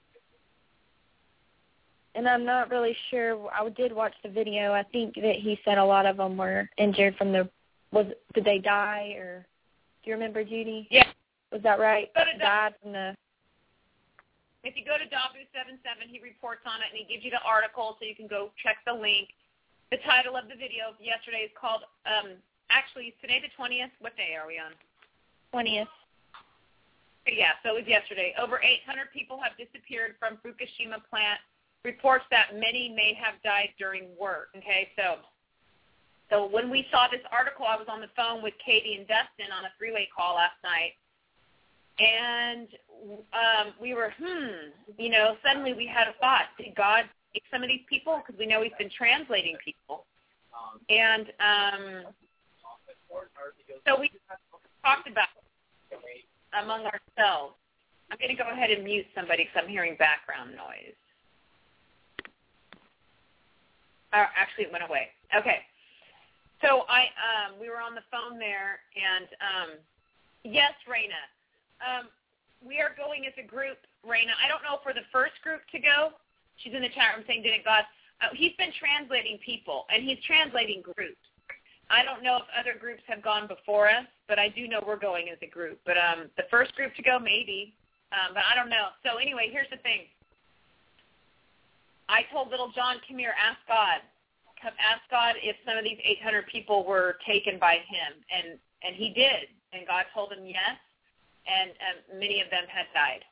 and I'm not really sure. I did watch the video. I think that he said a lot of them were injured from the. Was did they die or? Do you remember, Judy? Yeah. Was that right? Go to Died from the. If you go to Dabu seventy-seven, he reports on it, and he gives you the article, so you can go check the link. The title of the video yesterday is called, um, actually, today the twentieth. What day are we on? twentieth. Yeah, so it was yesterday. Over eight hundred people have disappeared from Fukushima plant. Reports that many may have died during work. Okay, so so when we saw this article, I was on the phone with Katie and Dustin on a three-way call last night. And um, we were, hmm, you know, suddenly we had a thought. Did God take some of these people? Because we know he's been translating people. And um, so we talked about it among ourselves. I'm going to go ahead and mute somebody because I'm hearing background noise. Uh, actually, it went away. Okay. So I, um, we were on the phone there, and um, yes, Raina. Um, we are going as a group, Raina. I don't know for the first group to go. She's in the chat room saying, didn't God? Uh, he's been translating people, and he's translating groups. I don't know if other groups have gone before us, but I do know we're going as a group. But um, the first group to go, maybe. Um, but I don't know. So anyway, here's the thing. I told little John, come here, ask God. Come ask God if some of these eight hundred people were taken by him. And, and he did. And God told him yes. And um, many of them had died.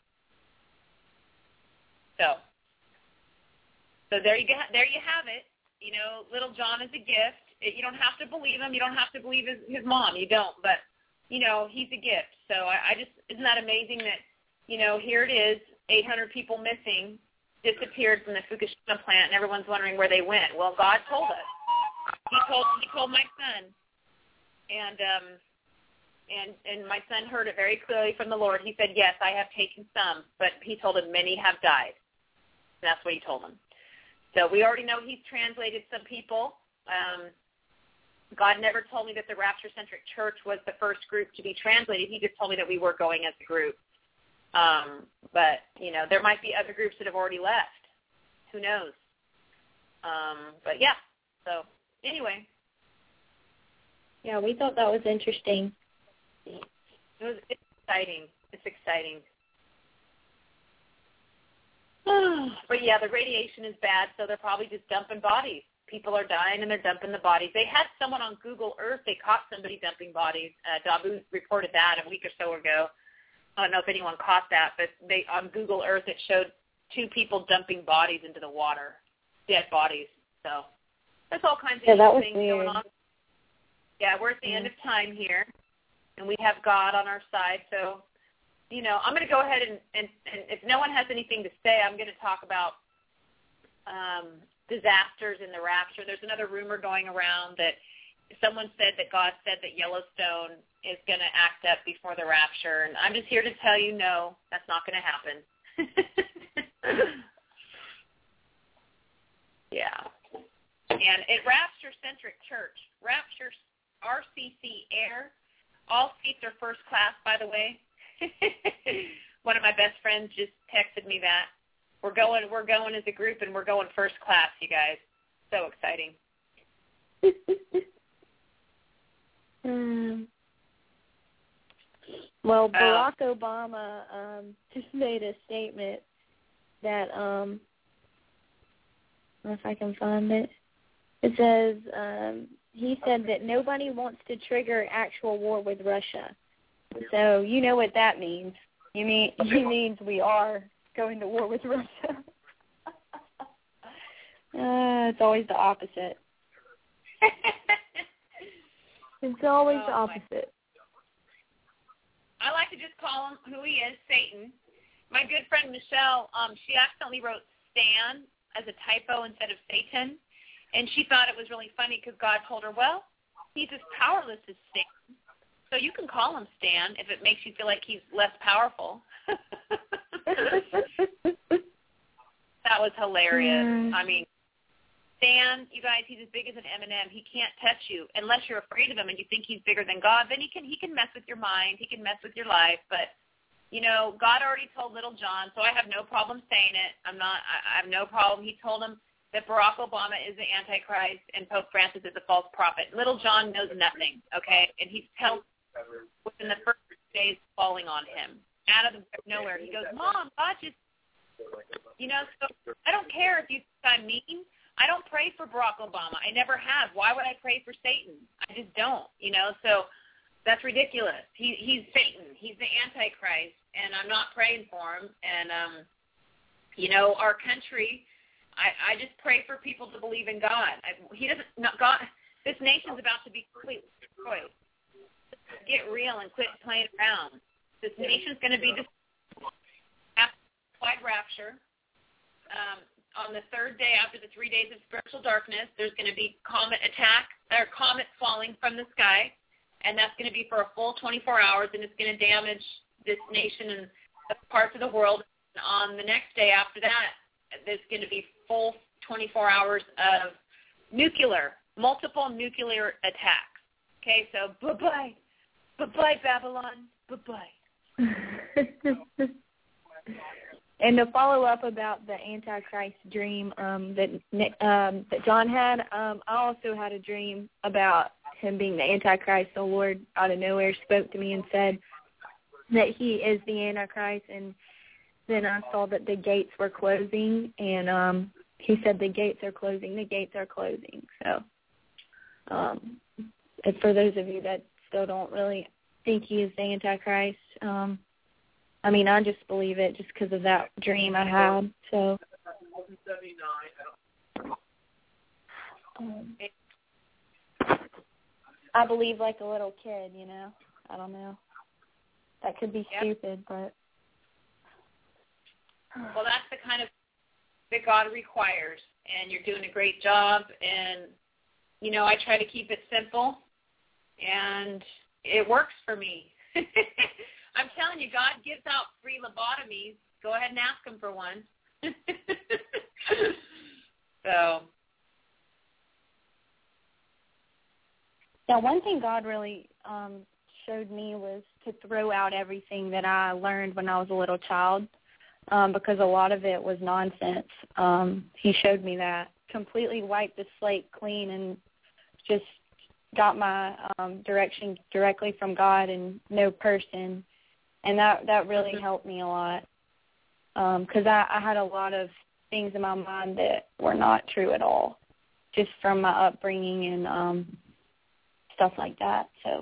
So, so there you go. There you have it. You know, little John is a gift. It, you don't have to believe him. You don't have to believe his, his mom. You don't. But you know, he's a gift. So I, I just isn't that amazing that you know here it is, eight hundred people missing, disappeared from the Fukushima plant, and everyone's wondering where they went. Well, God told us. He told he told my son, and um. And and my son heard it very clearly from the Lord. He said, yes, I have taken some, but he told him many have died. And that's what he told him. So we already know he's translated some people. Um, God never told me that the Rapture-Centric Church was the first group to be translated. He just told me that we were going as a group. Um, but, you know, there might be other groups that have already left. Who knows? Um, but, yeah. So, anyway. Yeah, we thought that was interesting. It was, it's exciting. It's exciting. But, yeah, the radiation is bad, so they're probably just dumping bodies. People are dying, and they're dumping the bodies. They had someone on Google Earth. They caught somebody dumping bodies. Uh, Dabu reported that a week or so ago. I don't know if anyone caught that, but they on Google Earth it showed two people dumping bodies into the water, dead bodies. So there's all kinds of yeah, things weird. going on. Yeah, we're at the yeah. end of time here, and we have God on our side. So, you know, I'm going to go ahead and, and, and if no one has anything to say, I'm going to talk about um, disasters in the rapture. There's another rumor going around that someone said that God said that Yellowstone is going to act up before the rapture, and I'm just here to tell you, no, that's not going to happen. Yeah. And at Rapture-Centric Church, Rapture R C C Air, all seats are first class, by the way. One of my best friends just texted me that. We're going we're going as a group, and we're going first class, you guys. So exciting. um, well, Barack uh, Obama um, just made a statement that, um, I don't know if I can find it. It says, um, he said that nobody wants to trigger actual war with Russia. So you know what that means. You mean he means we are going to war with Russia. uh, it's always the opposite. It's always oh, the opposite. I like to just call him who he is, Satan. My good friend Michelle, um, she accidentally wrote Stan as a typo instead of Satan, and she thought it was really funny because God told her, well, he's as powerless as Satan, so you can call him Stan if it makes you feel like he's less powerful. that was hilarious. Mm. I mean, Stan, you guys, he's as big as an M and M. He can't touch you unless you're afraid of him and you think he's bigger than God. Then he can he can mess with your mind. He can mess with your life. But, you know, God already told Little John, so I have no problem saying it. I'm not. I, I have no problem. He told him that Barack Obama is the Antichrist and Pope Francis is a false prophet. Little John knows nothing, okay? And he's telling within the first days falling on him out of nowhere. He goes, Mom, God just, you know, so I don't care if you think I'm mean. I don't pray for Barack Obama. I never have. Why would I pray for Satan? I just don't, you know. So that's ridiculous. He, he's Satan. He's the Antichrist, and I'm not praying for him. And, um, you know, our country, I, I just pray for people to believe in God. I, he doesn't, not God. This nation's about to be completely destroyed. Get real and quit playing around. This nation's going to be destroyed after the wide rapture. Um, on the third day after the three days of spiritual darkness, there's going to be comet attack or comets falling from the sky, and that's going to be for a full twenty-four hours, and it's going to damage this nation and parts of the world. And on the next day after that, there's going to be full twenty-four hours of nuclear, multiple nuclear attacks. Okay, so bye-bye. Bye-bye, Babylon. Bye-bye. And to follow up about the Antichrist dream um, that um, that John had, um, I also had a dream about him being the Antichrist. The Lord out of nowhere spoke to me and said that he is the Antichrist, and then I saw that the gates were closing, and um, he said the gates are closing, the gates are closing. So um, and for those of you that still don't really think he is the Antichrist, um, I mean, I just believe it just because of that dream I had. So um, I believe like a little kid, you know. I don't know. That could be yep. stupid, but well, that's the kind of that God requires, and you're doing a great job. And you know, I try to keep it simple, and it works for me. I'm telling you, God gives out free lobotomies. Go ahead and ask him for one. So. Yeah, one thing God really um, showed me was to throw out everything that I learned when I was a little child, um, because a lot of it was nonsense. Um, he showed me that. Completely wiped the slate clean and just got my um, direction directly from God and no person. And that, that really helped me a lot, because um, I, I had a lot of things in my mind that were not true at all, just from my upbringing and um, stuff like that. So,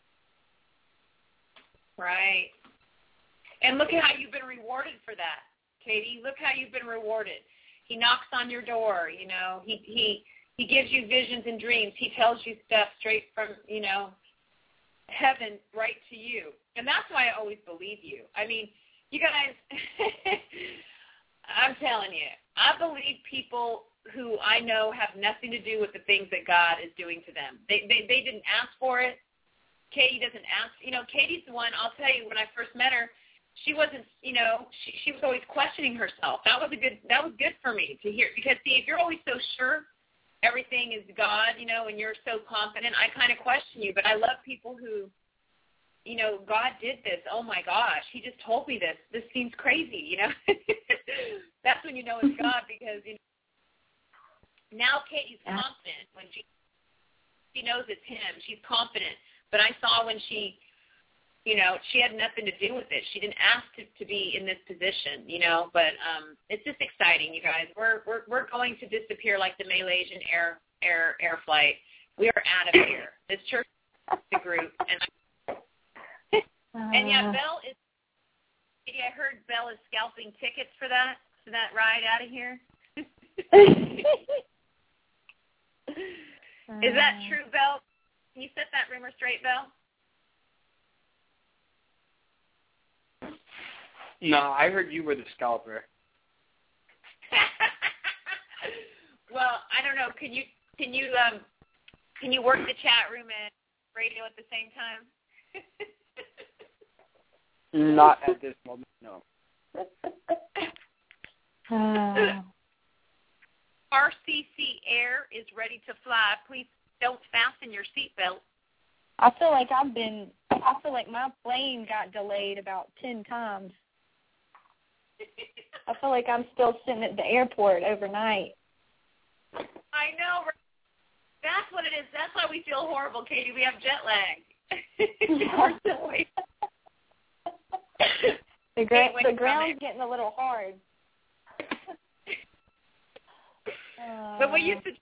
right. And look at how you've been rewarded for that, Katie. Look how you've been rewarded. He knocks on your door, you know. He he he gives you visions and dreams. He tells you stuff straight from, you know, heaven right to you. And that's why I always believe you. I mean, you guys, I'm telling you, I believe people who I know have nothing to do with the things that God is doing to them. They they, they didn't ask for it. Katie doesn't ask. You know, Katie's the one, I'll tell you, when I first met her, she wasn't, you know, she, she was always questioning herself. That was a good, that was good for me to hear. Because, see, if you're always so sure everything is God, you know, and you're so confident, I kind of question you. But I love people who, you know, God did this. Oh, my gosh, he just told me this. This seems crazy, you know. That's when you know it's God, because, you know, now Katie's confident when she she knows it's him. She's confident. But I saw when she, you know, she had nothing to do with it. She didn't ask to, to be in this position, you know. But um, it's just exciting, you guys. We're we're we're going to disappear like the Malaysian air air air flight. We are out of here. This church is the group, and I, and yeah, Belle is. I heard Belle is scalping tickets for that for that ride out of here. Is that true, Belle? Can you set that rumor straight, Belle? No, I heard you were the scalper. Well, I don't know. Can you can you um can you work the chat room and radio at the same time? Not at this moment, no. Uh, R C C Air is ready to fly. Please don't fasten your seatbelt. I feel like I've been, I feel like my plane got delayed about ten times. I feel like I'm still sitting at the airport overnight. I know. That's what it is. That's why we feel horrible, Katie. We have jet lag. the gra- the ground's getting a little hard. uh, but we used to.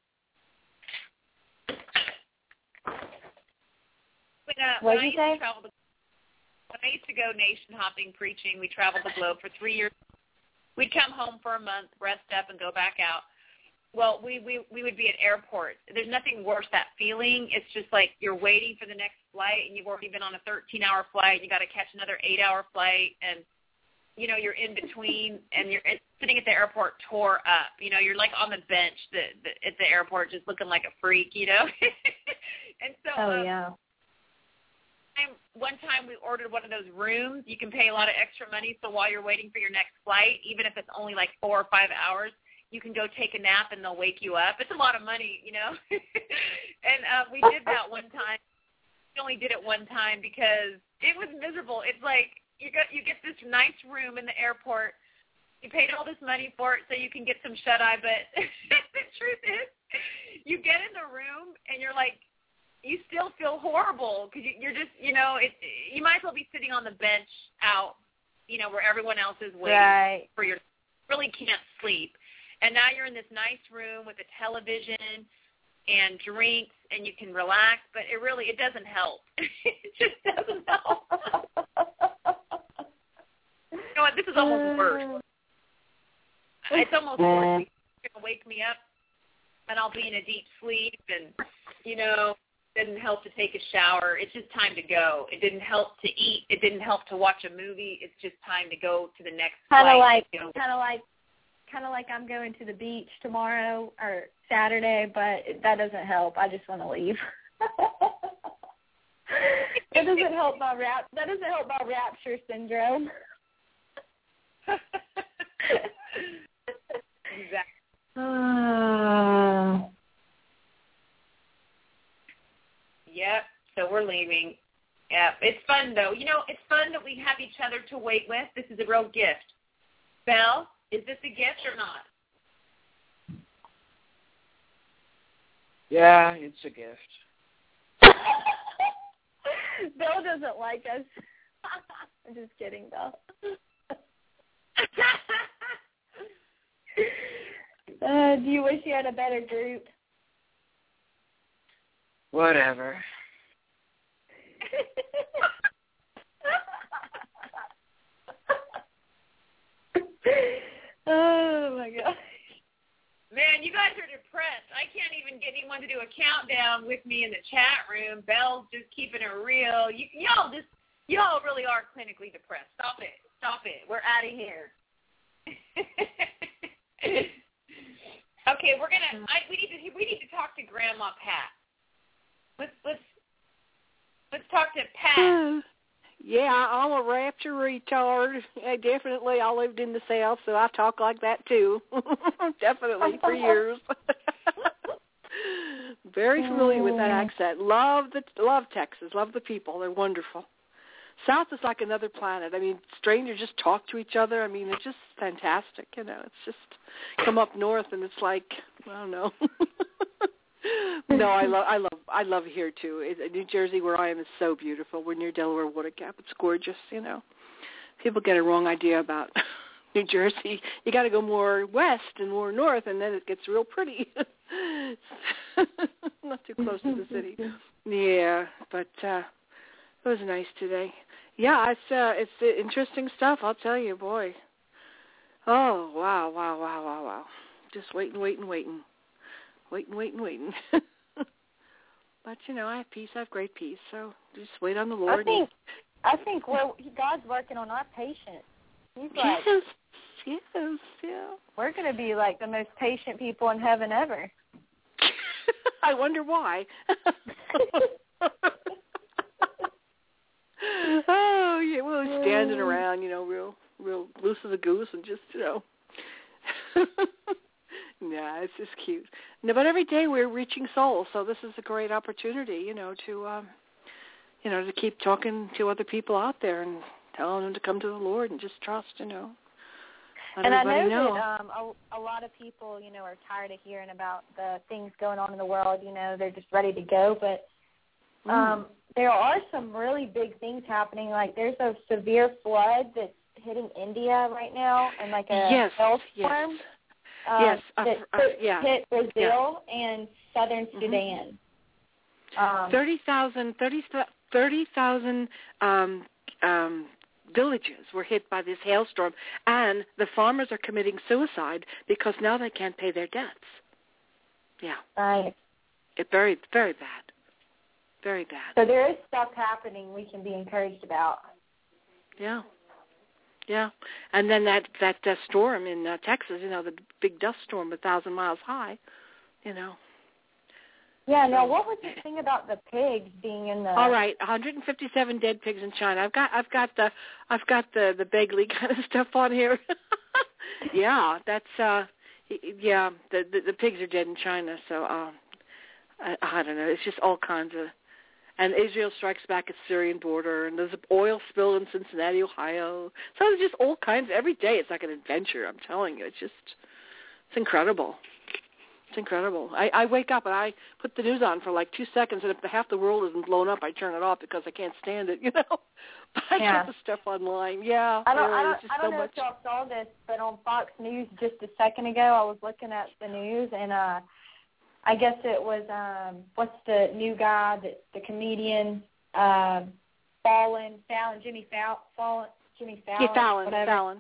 When, uh, what when did you I used say? To travel the, when I used to go nation hopping preaching, we traveled the globe for three years. We'd come home for a month, rest up, and go back out. Well, we, we, we would be at airports. There's nothing worse, that feeling. It's just like you're waiting for the next flight, and you've already been on a thirteen-hour flight. You got to catch another eight-hour flight, and, you know, you're in between, and you're sitting at the airport tore up. You know, you're like on the bench the, the, at the airport just looking like a freak, you know. and so Oh, um, yeah. one time we ordered one of those rooms. You can pay a lot of extra money, so while you're waiting for your next flight, even if it's only like four or five hours, you can go take a nap and they'll wake you up. It's a lot of money, you know. and uh, we did that one time. We only did it one time because it was miserable. It's like you got you get this nice room in the airport. You paid all this money for it so you can get some shut-eye, but the truth is you get in the room and you're like, you still feel horrible because you're just, you know, it, you might as well be sitting on the bench out, you know, where everyone else is waiting right. for your, really can't sleep. And now you're in this nice room with a television and drinks and you can relax, but it really, it doesn't help. It just doesn't help. You know what, this is almost worse. It's almost worse. It's going to wake me up and I'll be in a deep sleep and, you know, it didn't help to take a shower. It's just time to go. It didn't help to eat. It didn't help to watch a movie. It's just time to go to the next Kind of flight. like, You know. kind of like, kind of like I'm going to the beach tomorrow or Saturday, but that doesn't help. I just want to leave. That doesn't help my rap. That doesn't help my rapture syndrome. Exactly. Uh, Yep. So we're leaving. Yeah. It's fun though. You know, it's fun that we have each other to wait with. This is a real gift. Belle, is this a gift or not? Yeah, it's a gift. Bill doesn't like us. I'm just kidding, Bill. uh, do you wish you had a better group? Whatever. Oh, my gosh. Man, you guys are depressed. I can't even get anyone to do a countdown with me in the chat room. Belle's just keeping it real. You, y'all just, y'all really are clinically depressed. Stop it. Stop it. We're out of here. Okay, we're gonna. I, we need to. We need to talk to Grandma Pat. Let's let's let's talk to Pat. Yeah, I'm a rapture retard. Yeah, definitely. I lived in the South, so I talk like that too. Definitely for years. Very familiar with that accent. Love the love Texas. Love the people. They're wonderful. South is like another planet. I mean, strangers just talk to each other. I mean, it's just fantastic. You know, it's just come up north and it's like, I don't know. No, I love, I love, I love here too. It, New Jersey, where I am, is so beautiful. We're near Delaware Water Gap. It's gorgeous. You know, people get a wrong idea about New Jersey. You got to go more west and more north, and then it gets real pretty. Not too close to the city. Yeah, but uh, it was nice today. Yeah, it's uh, it's uh, interesting stuff. I'll tell you, boy. Oh wow, wow, wow, wow, wow. Just waiting, waiting, waiting. Waiting, waiting, waiting. But, you know, I have peace. I have great peace. So just wait on the Lord. I think I think we're, God's working on our patience. He's like, yes, yes, yeah. We're going to be like the most patient people in heaven ever. I wonder why. Oh, yeah, we're standing around, you know, real, real loose as a goose and just, you know, Yeah, it's just cute. No, but every day we're reaching souls, so this is a great opportunity, you know, to, um, you know, to keep talking to other people out there and telling them to come to the Lord and just trust, you know. Let and I know, know that um, a, a lot of people, you know, are tired of hearing about the things going on in the world. You know, they're just ready to go. But um, mm. there are some really big things happening. Like there's a severe flood that's hitting India right now, and like a yes, hailstorm. Yes. Um, yes, uh, that uh, yeah. hit Brazil yeah. and southern mm-hmm. Sudan. Um, thirty thousand, thirty, thirty thousand um, um, villages were hit by this hailstorm, and the farmers are committing suicide because now they can't pay their debts. Yeah. Right. It's very, very bad. Very bad. So there is stuff happening we can be encouraged about. Yeah. Yeah, and then that that uh, storm in uh, Texas, you know, the big dust storm, a thousand miles high, you know. Yeah. Now, what was the thing about the pigs being in the? All right, one hundred fifty-seven dead pigs in China. I've got I've got the I've got the the Begley kind of stuff on here. Yeah, that's uh, yeah, the, the the pigs are dead in China. So uh, I, I don't know. It's just all kinds of. And Israel strikes back at Syrian border, and there's an oil spill in Cincinnati, Ohio. So it's just all kinds. Every day it's like an adventure, I'm telling you. It's just, it's incredible. It's incredible. I, I wake up and I put the news on for like two seconds, and if the, half the world isn't blown up, I turn it off because I can't stand it, you know. But I yeah. get the stuff online. Yeah. I don't, really, I don't, just I don't so know much. if y'all saw this, but on Fox News just a second ago, I was looking at the news, and uh, I guess it was, um, what's the new guy, that the comedian, uh, Fallon, Fallon, Jimmy Fallon, Fallon Jimmy Fallon, yeah, Fallon, whatever. Fallon.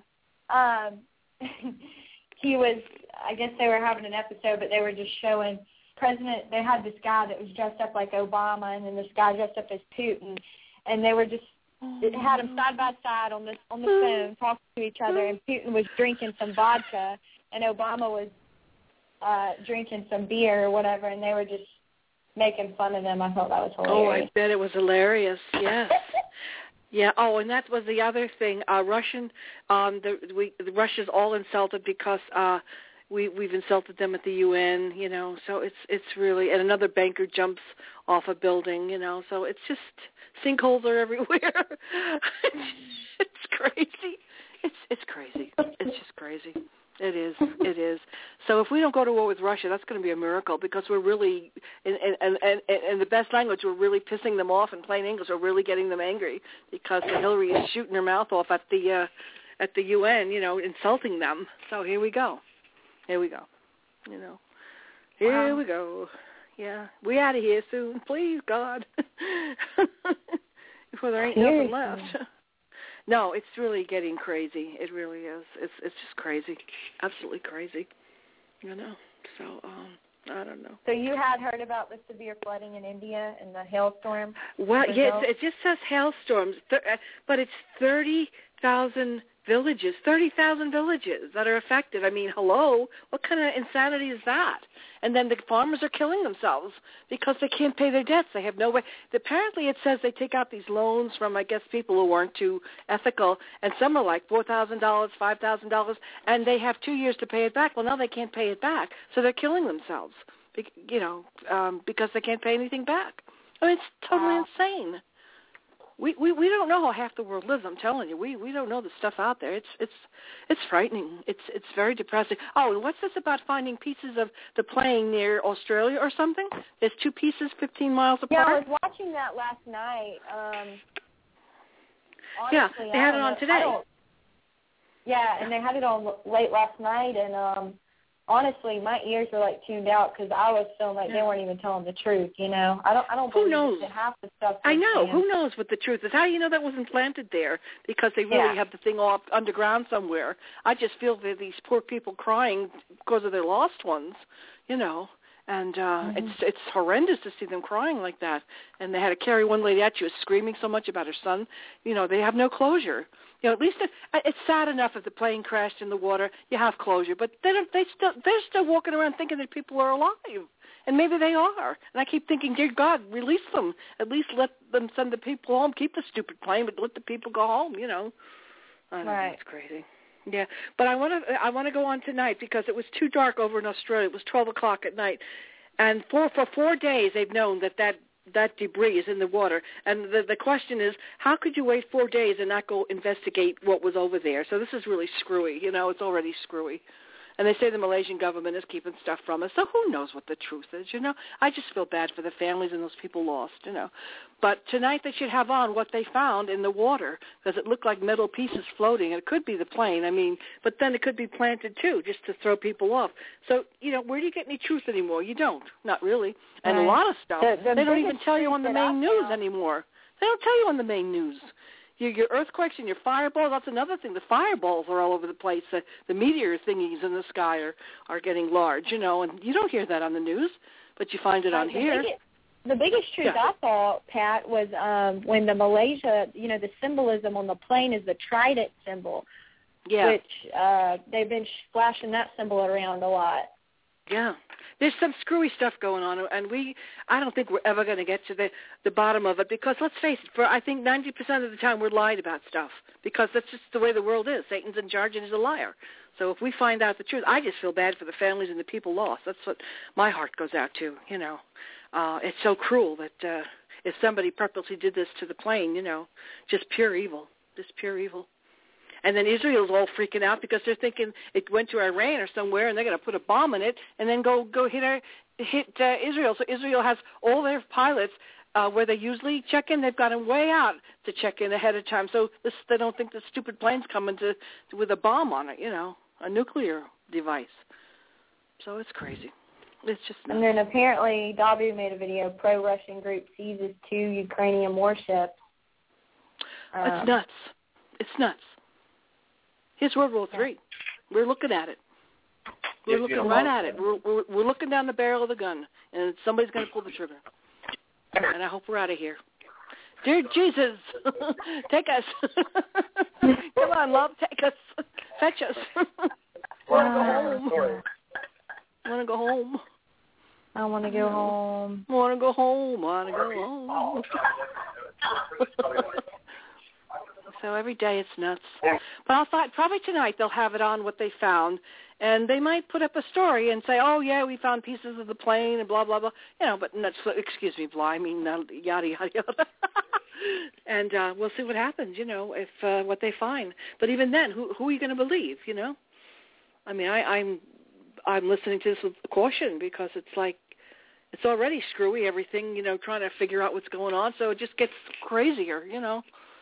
Um, he was, I guess they were having an episode, but they were just showing President, they had this guy that was dressed up like Obama, and then this guy dressed up as Putin, and they were just, it had them side by side on the, on the phone talking to each other, and Putin was drinking some vodka, and Obama was uh, drinking some beer or whatever, and they were just making fun of them. I thought that was hilarious. Oh, I bet it was hilarious. Yes. Yeah. Oh, and that was the other thing. Uh, Russian, um, the, we, the Russia's all insulted because uh, we we've insulted them at the U N. You know, so it's it's really, and another banker jumps off a building. You know, so it's just sinkholes are everywhere. It's crazy. It's it's crazy. It's just crazy. It is. It is. So if we don't go to war with Russia, that's going to be a miracle because we're really, in, in, in, in the best language, we're really pissing them off. In plain English, we're really getting them angry because Hillary is shooting her mouth off at the uh, at the U N, you know, insulting them. So here we go. Here we go. You know, here wow. we go. Yeah, we out of here soon, please, God. Before there ain't nothing left. No, it's really getting crazy. It really is. It's it's just crazy, absolutely crazy. You know. So um, I don't know. So you had heard about the severe flooding in India and the hailstorm? Well, yeah, it, it just says hailstorms, but it's thirty thousand villages, thirty thousand villages that are affected. I mean, hello, what kind of insanity is that? And then the farmers are killing themselves because they can't pay their debts. They have no way. Apparently it says they take out these loans from, I guess, people who weren't too ethical, and some are like four thousand dollars, five thousand dollars, and they have two years to pay it back. Well, now they can't pay it back, so they're killing themselves, you know, um, because they can't pay anything back. I mean, it's totally wow. insane. We, we we don't know how half the world lives. I'm telling you, we we don't know the stuff out there. It's it's it's frightening. It's it's very depressing. Oh, and what's this about finding pieces of the plane near Australia or something? There's two pieces, fifteen miles apart. Yeah, I was watching that last night. Um, honestly, yeah, they had it on know, today. Yeah, and they had it on late last night, and um, honestly, my ears were like tuned out because I was feeling like yeah. they weren't even telling the truth. You know, I don't, I don't Who believe knows? that half the stuff. I know. Saying. Who knows what the truth is? How do you know that wasn't planted there? Because they really yeah. have the thing off underground somewhere. I just feel that these poor people crying because of their lost ones. You know. And uh, mm-hmm. it's it's horrendous to see them crying like that. And they had to carry one lady out. She was screaming so much about her son. You know, they have no closure. You know, at least it, it's sad enough if the plane crashed in the water, you have closure. But they don't, they still they're still walking around thinking that people are alive, and maybe they are. And I keep thinking, dear God, release them. At least let them send the people home. Keep the stupid plane, but let the people go home. You know, I don't right. know. It's crazy. Yeah, but I want to I want to go on tonight because it was too dark over in Australia. It was twelve o'clock at night, and for for four days they've known that that, that debris is in the water. And the the question is, how could you wait four days and not go investigate what was over there? So this is really screwy. You know, it's already screwy. And they say the Malaysian government is keeping stuff from us. So who knows what the truth is, you know? I just feel bad for the families and those people lost, you know. But tonight they should have on what they found in the water because it looked like metal pieces floating. It could be the plane, I mean, but then it could be planted too just to throw people off. So, you know, where do you get any truth anymore? You don't. Not really. And right. a lot of stuff, the, the they don't even tell you on the main news found. anymore. They don't tell you on the main news. Your, your earthquakes and your fireballs, that's another thing. The fireballs are all over the place. The, the meteor thingies in the sky are, are getting large, you know, and you don't hear that on the news, but you find it right, on the here. Biggest, the biggest truth yeah. I saw, Pat, was um, when the Malaysia, you know, the symbolism on the plane is the trident symbol, yeah. which uh, they've been flashing that symbol around a lot. Yeah. There's some screwy stuff going on, and we, I don't think we're ever going to get to the, the bottom of it because, let's face it, for I think ninety percent of the time we're lied about stuff because that's just the way the world is. Satan's in charge and he's a liar. So if we find out the truth, I just feel bad for the families and the people lost. That's what my heart goes out to, you know. Uh, it's so cruel that uh, if somebody purposely did this to the plane, you know, just pure evil, just pure evil. And then Israel's all freaking out because they're thinking it went to Iran or somewhere, and they're going to put a bomb in it and then go go hit our, hit uh, Israel. So Israel has all their pilots uh, where they usually check in. They've got them way out to check in ahead of time, so this, they don't think the stupid plane's coming to with a bomb on it. You know, a nuclear device. So it's crazy. It's just nuts. And then apparently Dabu made a video. Pro-Russian group seizes two Ukrainian warships. Um, it's nuts. It's nuts. Here's World War Three. We're looking at it. We're looking right at it. We're, we're we're looking down the barrel of the gun, and somebody's going to pull the trigger. And I hope we're out of here. Dear Jesus, take us. Come on, love, take us. Fetch us. Want to go home. Want to go home. I want to go home. Want to go home. Want to go home. So every day it's nuts. But I thought probably tonight they'll have it on what they found, and they might put up a story and say, oh, yeah, we found pieces of the plane and blah, blah, blah. You know, but that's, excuse me, blah, I mean, uh, yada, yada, yada. And uh, we'll see what happens, you know, if uh, what they find. But even then, who, who are you going to believe, you know? I mean, I, I'm I'm listening to this with caution because it's like it's already screwy, everything, you know, trying to figure out what's going on. So it just gets crazier, you know.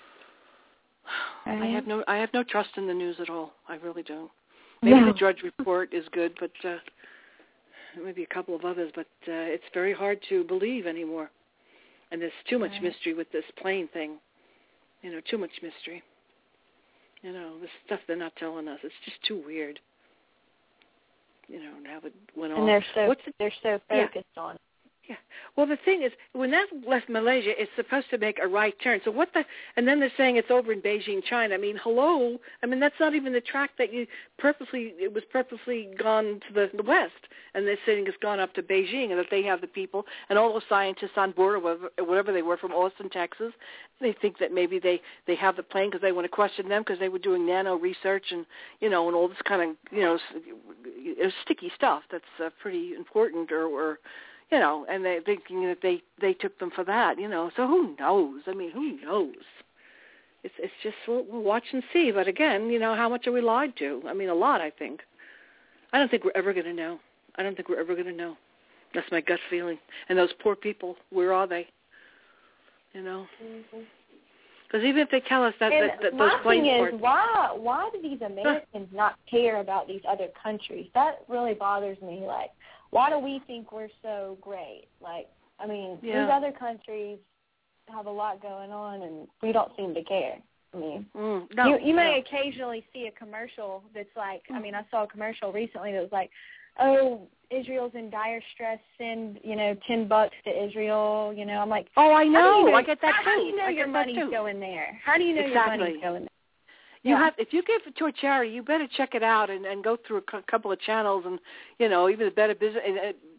I have no I have no trust in the news at all. I really don't. Maybe no. The Drudge Report is good, but uh, maybe a couple of others. But uh, it's very hard to believe anymore. And there's too much right. mystery with this plane thing. You know, too much mystery. You know, the stuff they're not telling us. It's just too weird. You know, and how it went on. And they're so What's the, they're so focused yeah. on. Yeah. Well, the thing is, when that left Malaysia, it's supposed to make a right turn. So what the? And then they're saying it's over in Beijing, China. I mean, hello. I mean, that's not even the track that you purposely. It was purposely gone to the, the west, and they're saying it's gone up to Beijing, and that they have the people and all those scientists on board, or whatever, whatever they were from Austin, Texas. They think that maybe they they have the plane because they want to question them because they were doing nano research and you know and all this kind of you know sticky stuff that's uh, pretty important or. or You know, and they're thinking that they, they took them for that, you know. So who knows? I mean, who knows? It's it's just we'll, we'll watch and see. But again, you know, how much are we lied to? I mean, a lot, I think. I don't think we're ever going to know. I don't think we're ever going to know. That's my gut feeling. And those poor people, where are they? You know? Because mm-hmm. even if they tell us that, that, that those planes my are... thing is, why, why do these Americans not care about these other countries? That really bothers me, like... Why do we think we're so great? Like, I mean, yeah. these other countries have a lot going on, and we don't seem to care. I mean, mm, no, you, you may no. occasionally see a commercial that's like, mm. I mean, I saw a commercial recently that was like, oh, Israel's in dire stress, send, you know, ten bucks to Israel. You know, I'm like, oh, I know. You know I get that how too. How do you know I your money's too. going there? How do you know exactly. your money's going there? You yeah. have, if you give it to a charity, you better check it out and, and go through a c- couple of channels and, you know, even the Better Business, uh,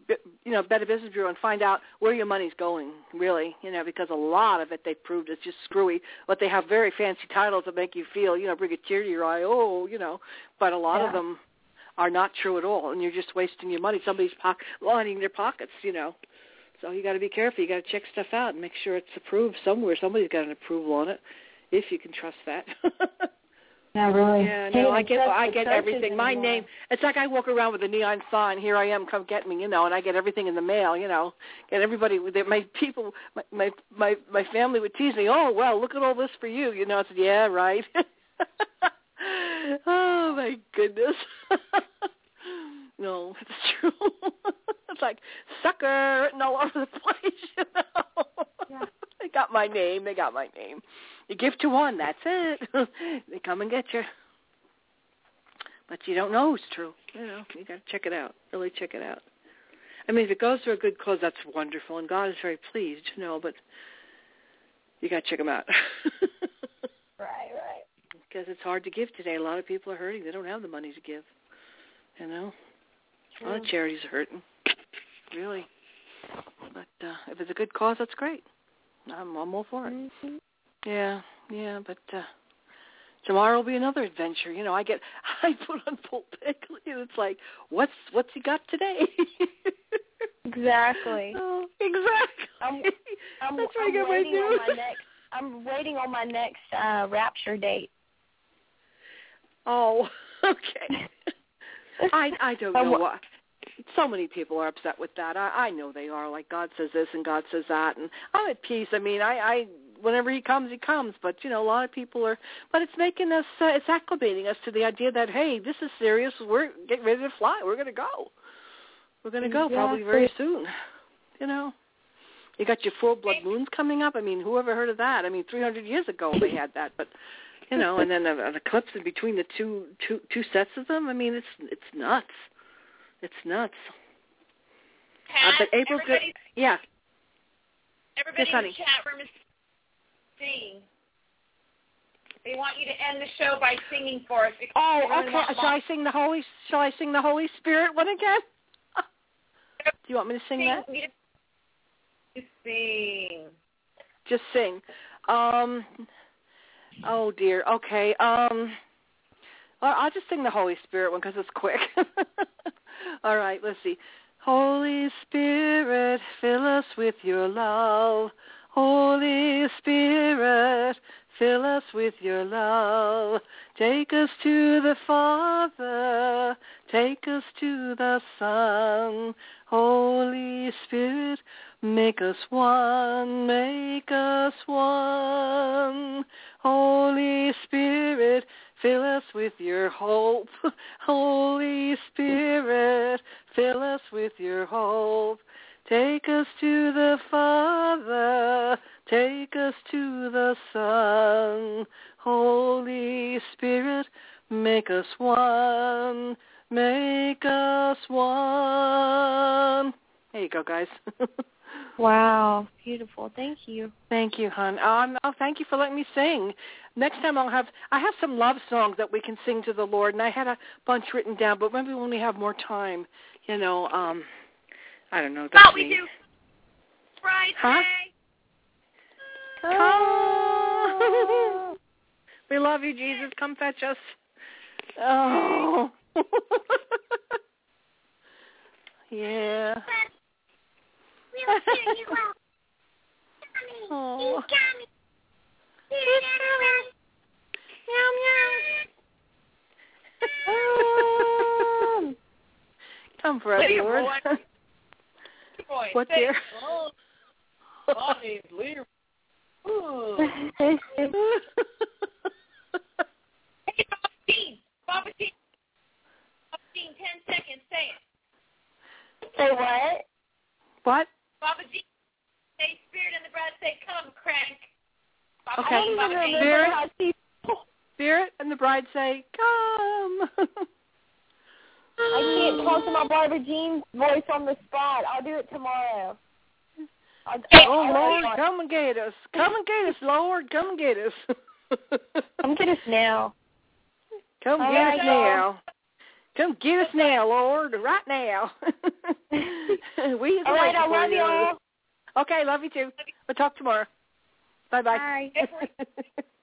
you know, Better Business Bureau and find out where your money's going, really, you know, because a lot of it they proved is just screwy. But they have very fancy titles that make you feel, you know, bring a tear to your eye, oh, you know, but a lot yeah. of them are not true at all, and you're just wasting your money. Somebody's po- lining their pockets, you know. So you got to be careful. You got to check stuff out and make sure it's approved somewhere. Somebody's got an approval on it, if you can trust that. Yeah, really. Yeah, no, I get I get everything. My anymore. name. It's like I walk around with a neon sign. Here I am, come get me, you know, and I get everything in the mail, you know. And everybody, my people, my my my, my family would tease me. Oh, well, look at all this for you, you know. I said, yeah, right. Oh my goodness. No, it's true. It's like sucker written all over the place, you know. Yeah. They got my name. They got my name. You give to one, that's it. They come and get you. But you don't know who's true. You know, you got to check it out. Really check it out. I mean, if it goes to a good cause, that's wonderful, and God is very pleased, you know, but you got to check them out. Right, right. Because it's hard to give today. A lot of people are hurting. They don't have the money to give, you know. A lot of charities are hurting, really. But uh, if it's a good cause, that's great. I'm, I'm all for it. Mm-hmm. Yeah, yeah, but uh, tomorrow will be another adventure. You know, I get, I put on full pick, and it's like, what's what's he got today? Exactly. Oh, exactly. I'm, I'm, That's where I I'm get my waiting on news. my next. I'm waiting on my next uh, rapture date. Oh, okay. I I don't know why. So many people are upset with that. I, I know they are. Like, God says this and God says that, and I'm at peace. I mean, I, I whenever he comes, he comes. But you know, a lot of people are. But it's making us. Uh, it's acclimating us to the idea that hey, this is serious. We're getting ready to fly. We're going to go. We're going to go Yeah, probably very soon. You know, you got your full blood moons coming up. I mean, who ever heard of that? I mean, three hundred years ago they had that, but. You know, and then an eclipse in between the two, two, two sets of them. I mean, it's it's nuts. It's nuts. Pat, uh, but April's good. Yeah. Everybody yes, in the chat room is singing. They want you to end the show by singing for us. Oh, okay. Shall I sing the Holy? Shall I sing the Holy Spirit one again? Do you want me to sing, sing that? Just sing. Just sing. Um. Oh dear. Okay. Um. Well, I'll just sing the Holy Spirit one because it's quick. All right. Let's see. Holy Spirit, fill us with your love. Holy Spirit, fill us with your love. Take us to the Father. Take us to the Son. Holy Spirit, make us one. Make us one. Holy Spirit, fill us with your hope. Holy Spirit, fill us with your hope. Take us to the Father. Take us to the Son. Holy Spirit, make us one. Make us one. There you go, guys. Wow, beautiful. Thank you. Thank you, hon. Um, oh, thank you for letting me sing. Next time I'll have I have some love songs that we can sing to the Lord, and I had a bunch written down, but maybe when we have more time, you know, um, I don't know. Oh, we do. Friday. Huh? Come. We love you, Jesus. Come fetch us. Oh. Yeah. We'll cheer you up. Oh. He's coming. He's coming. Meow, meow. Come for us, Lord. Boy, What, dear? Oh, my name's Lear. Hey, Baba Jean. Baba Jean. Baba Jean, ten seconds. Say it. Say what? What? Baba Jean. Say Spirit and the bride say, come, crank. Baba Okay. Jean, Baba Jean. Spirit, Spirit and the bride say, come. I can't talk to my Barbara Jean voice on the spot. I'll do it tomorrow. I'll, Oh, I'll, Lord, I'll, come and get us. Come and get us, Lord. Come and get us. Come get us now. Come All get right, us y'all. now. Come get us now, Lord, right now. we all right, I love you all. Okay, love you too. We'll talk tomorrow. Bye-bye. Bye.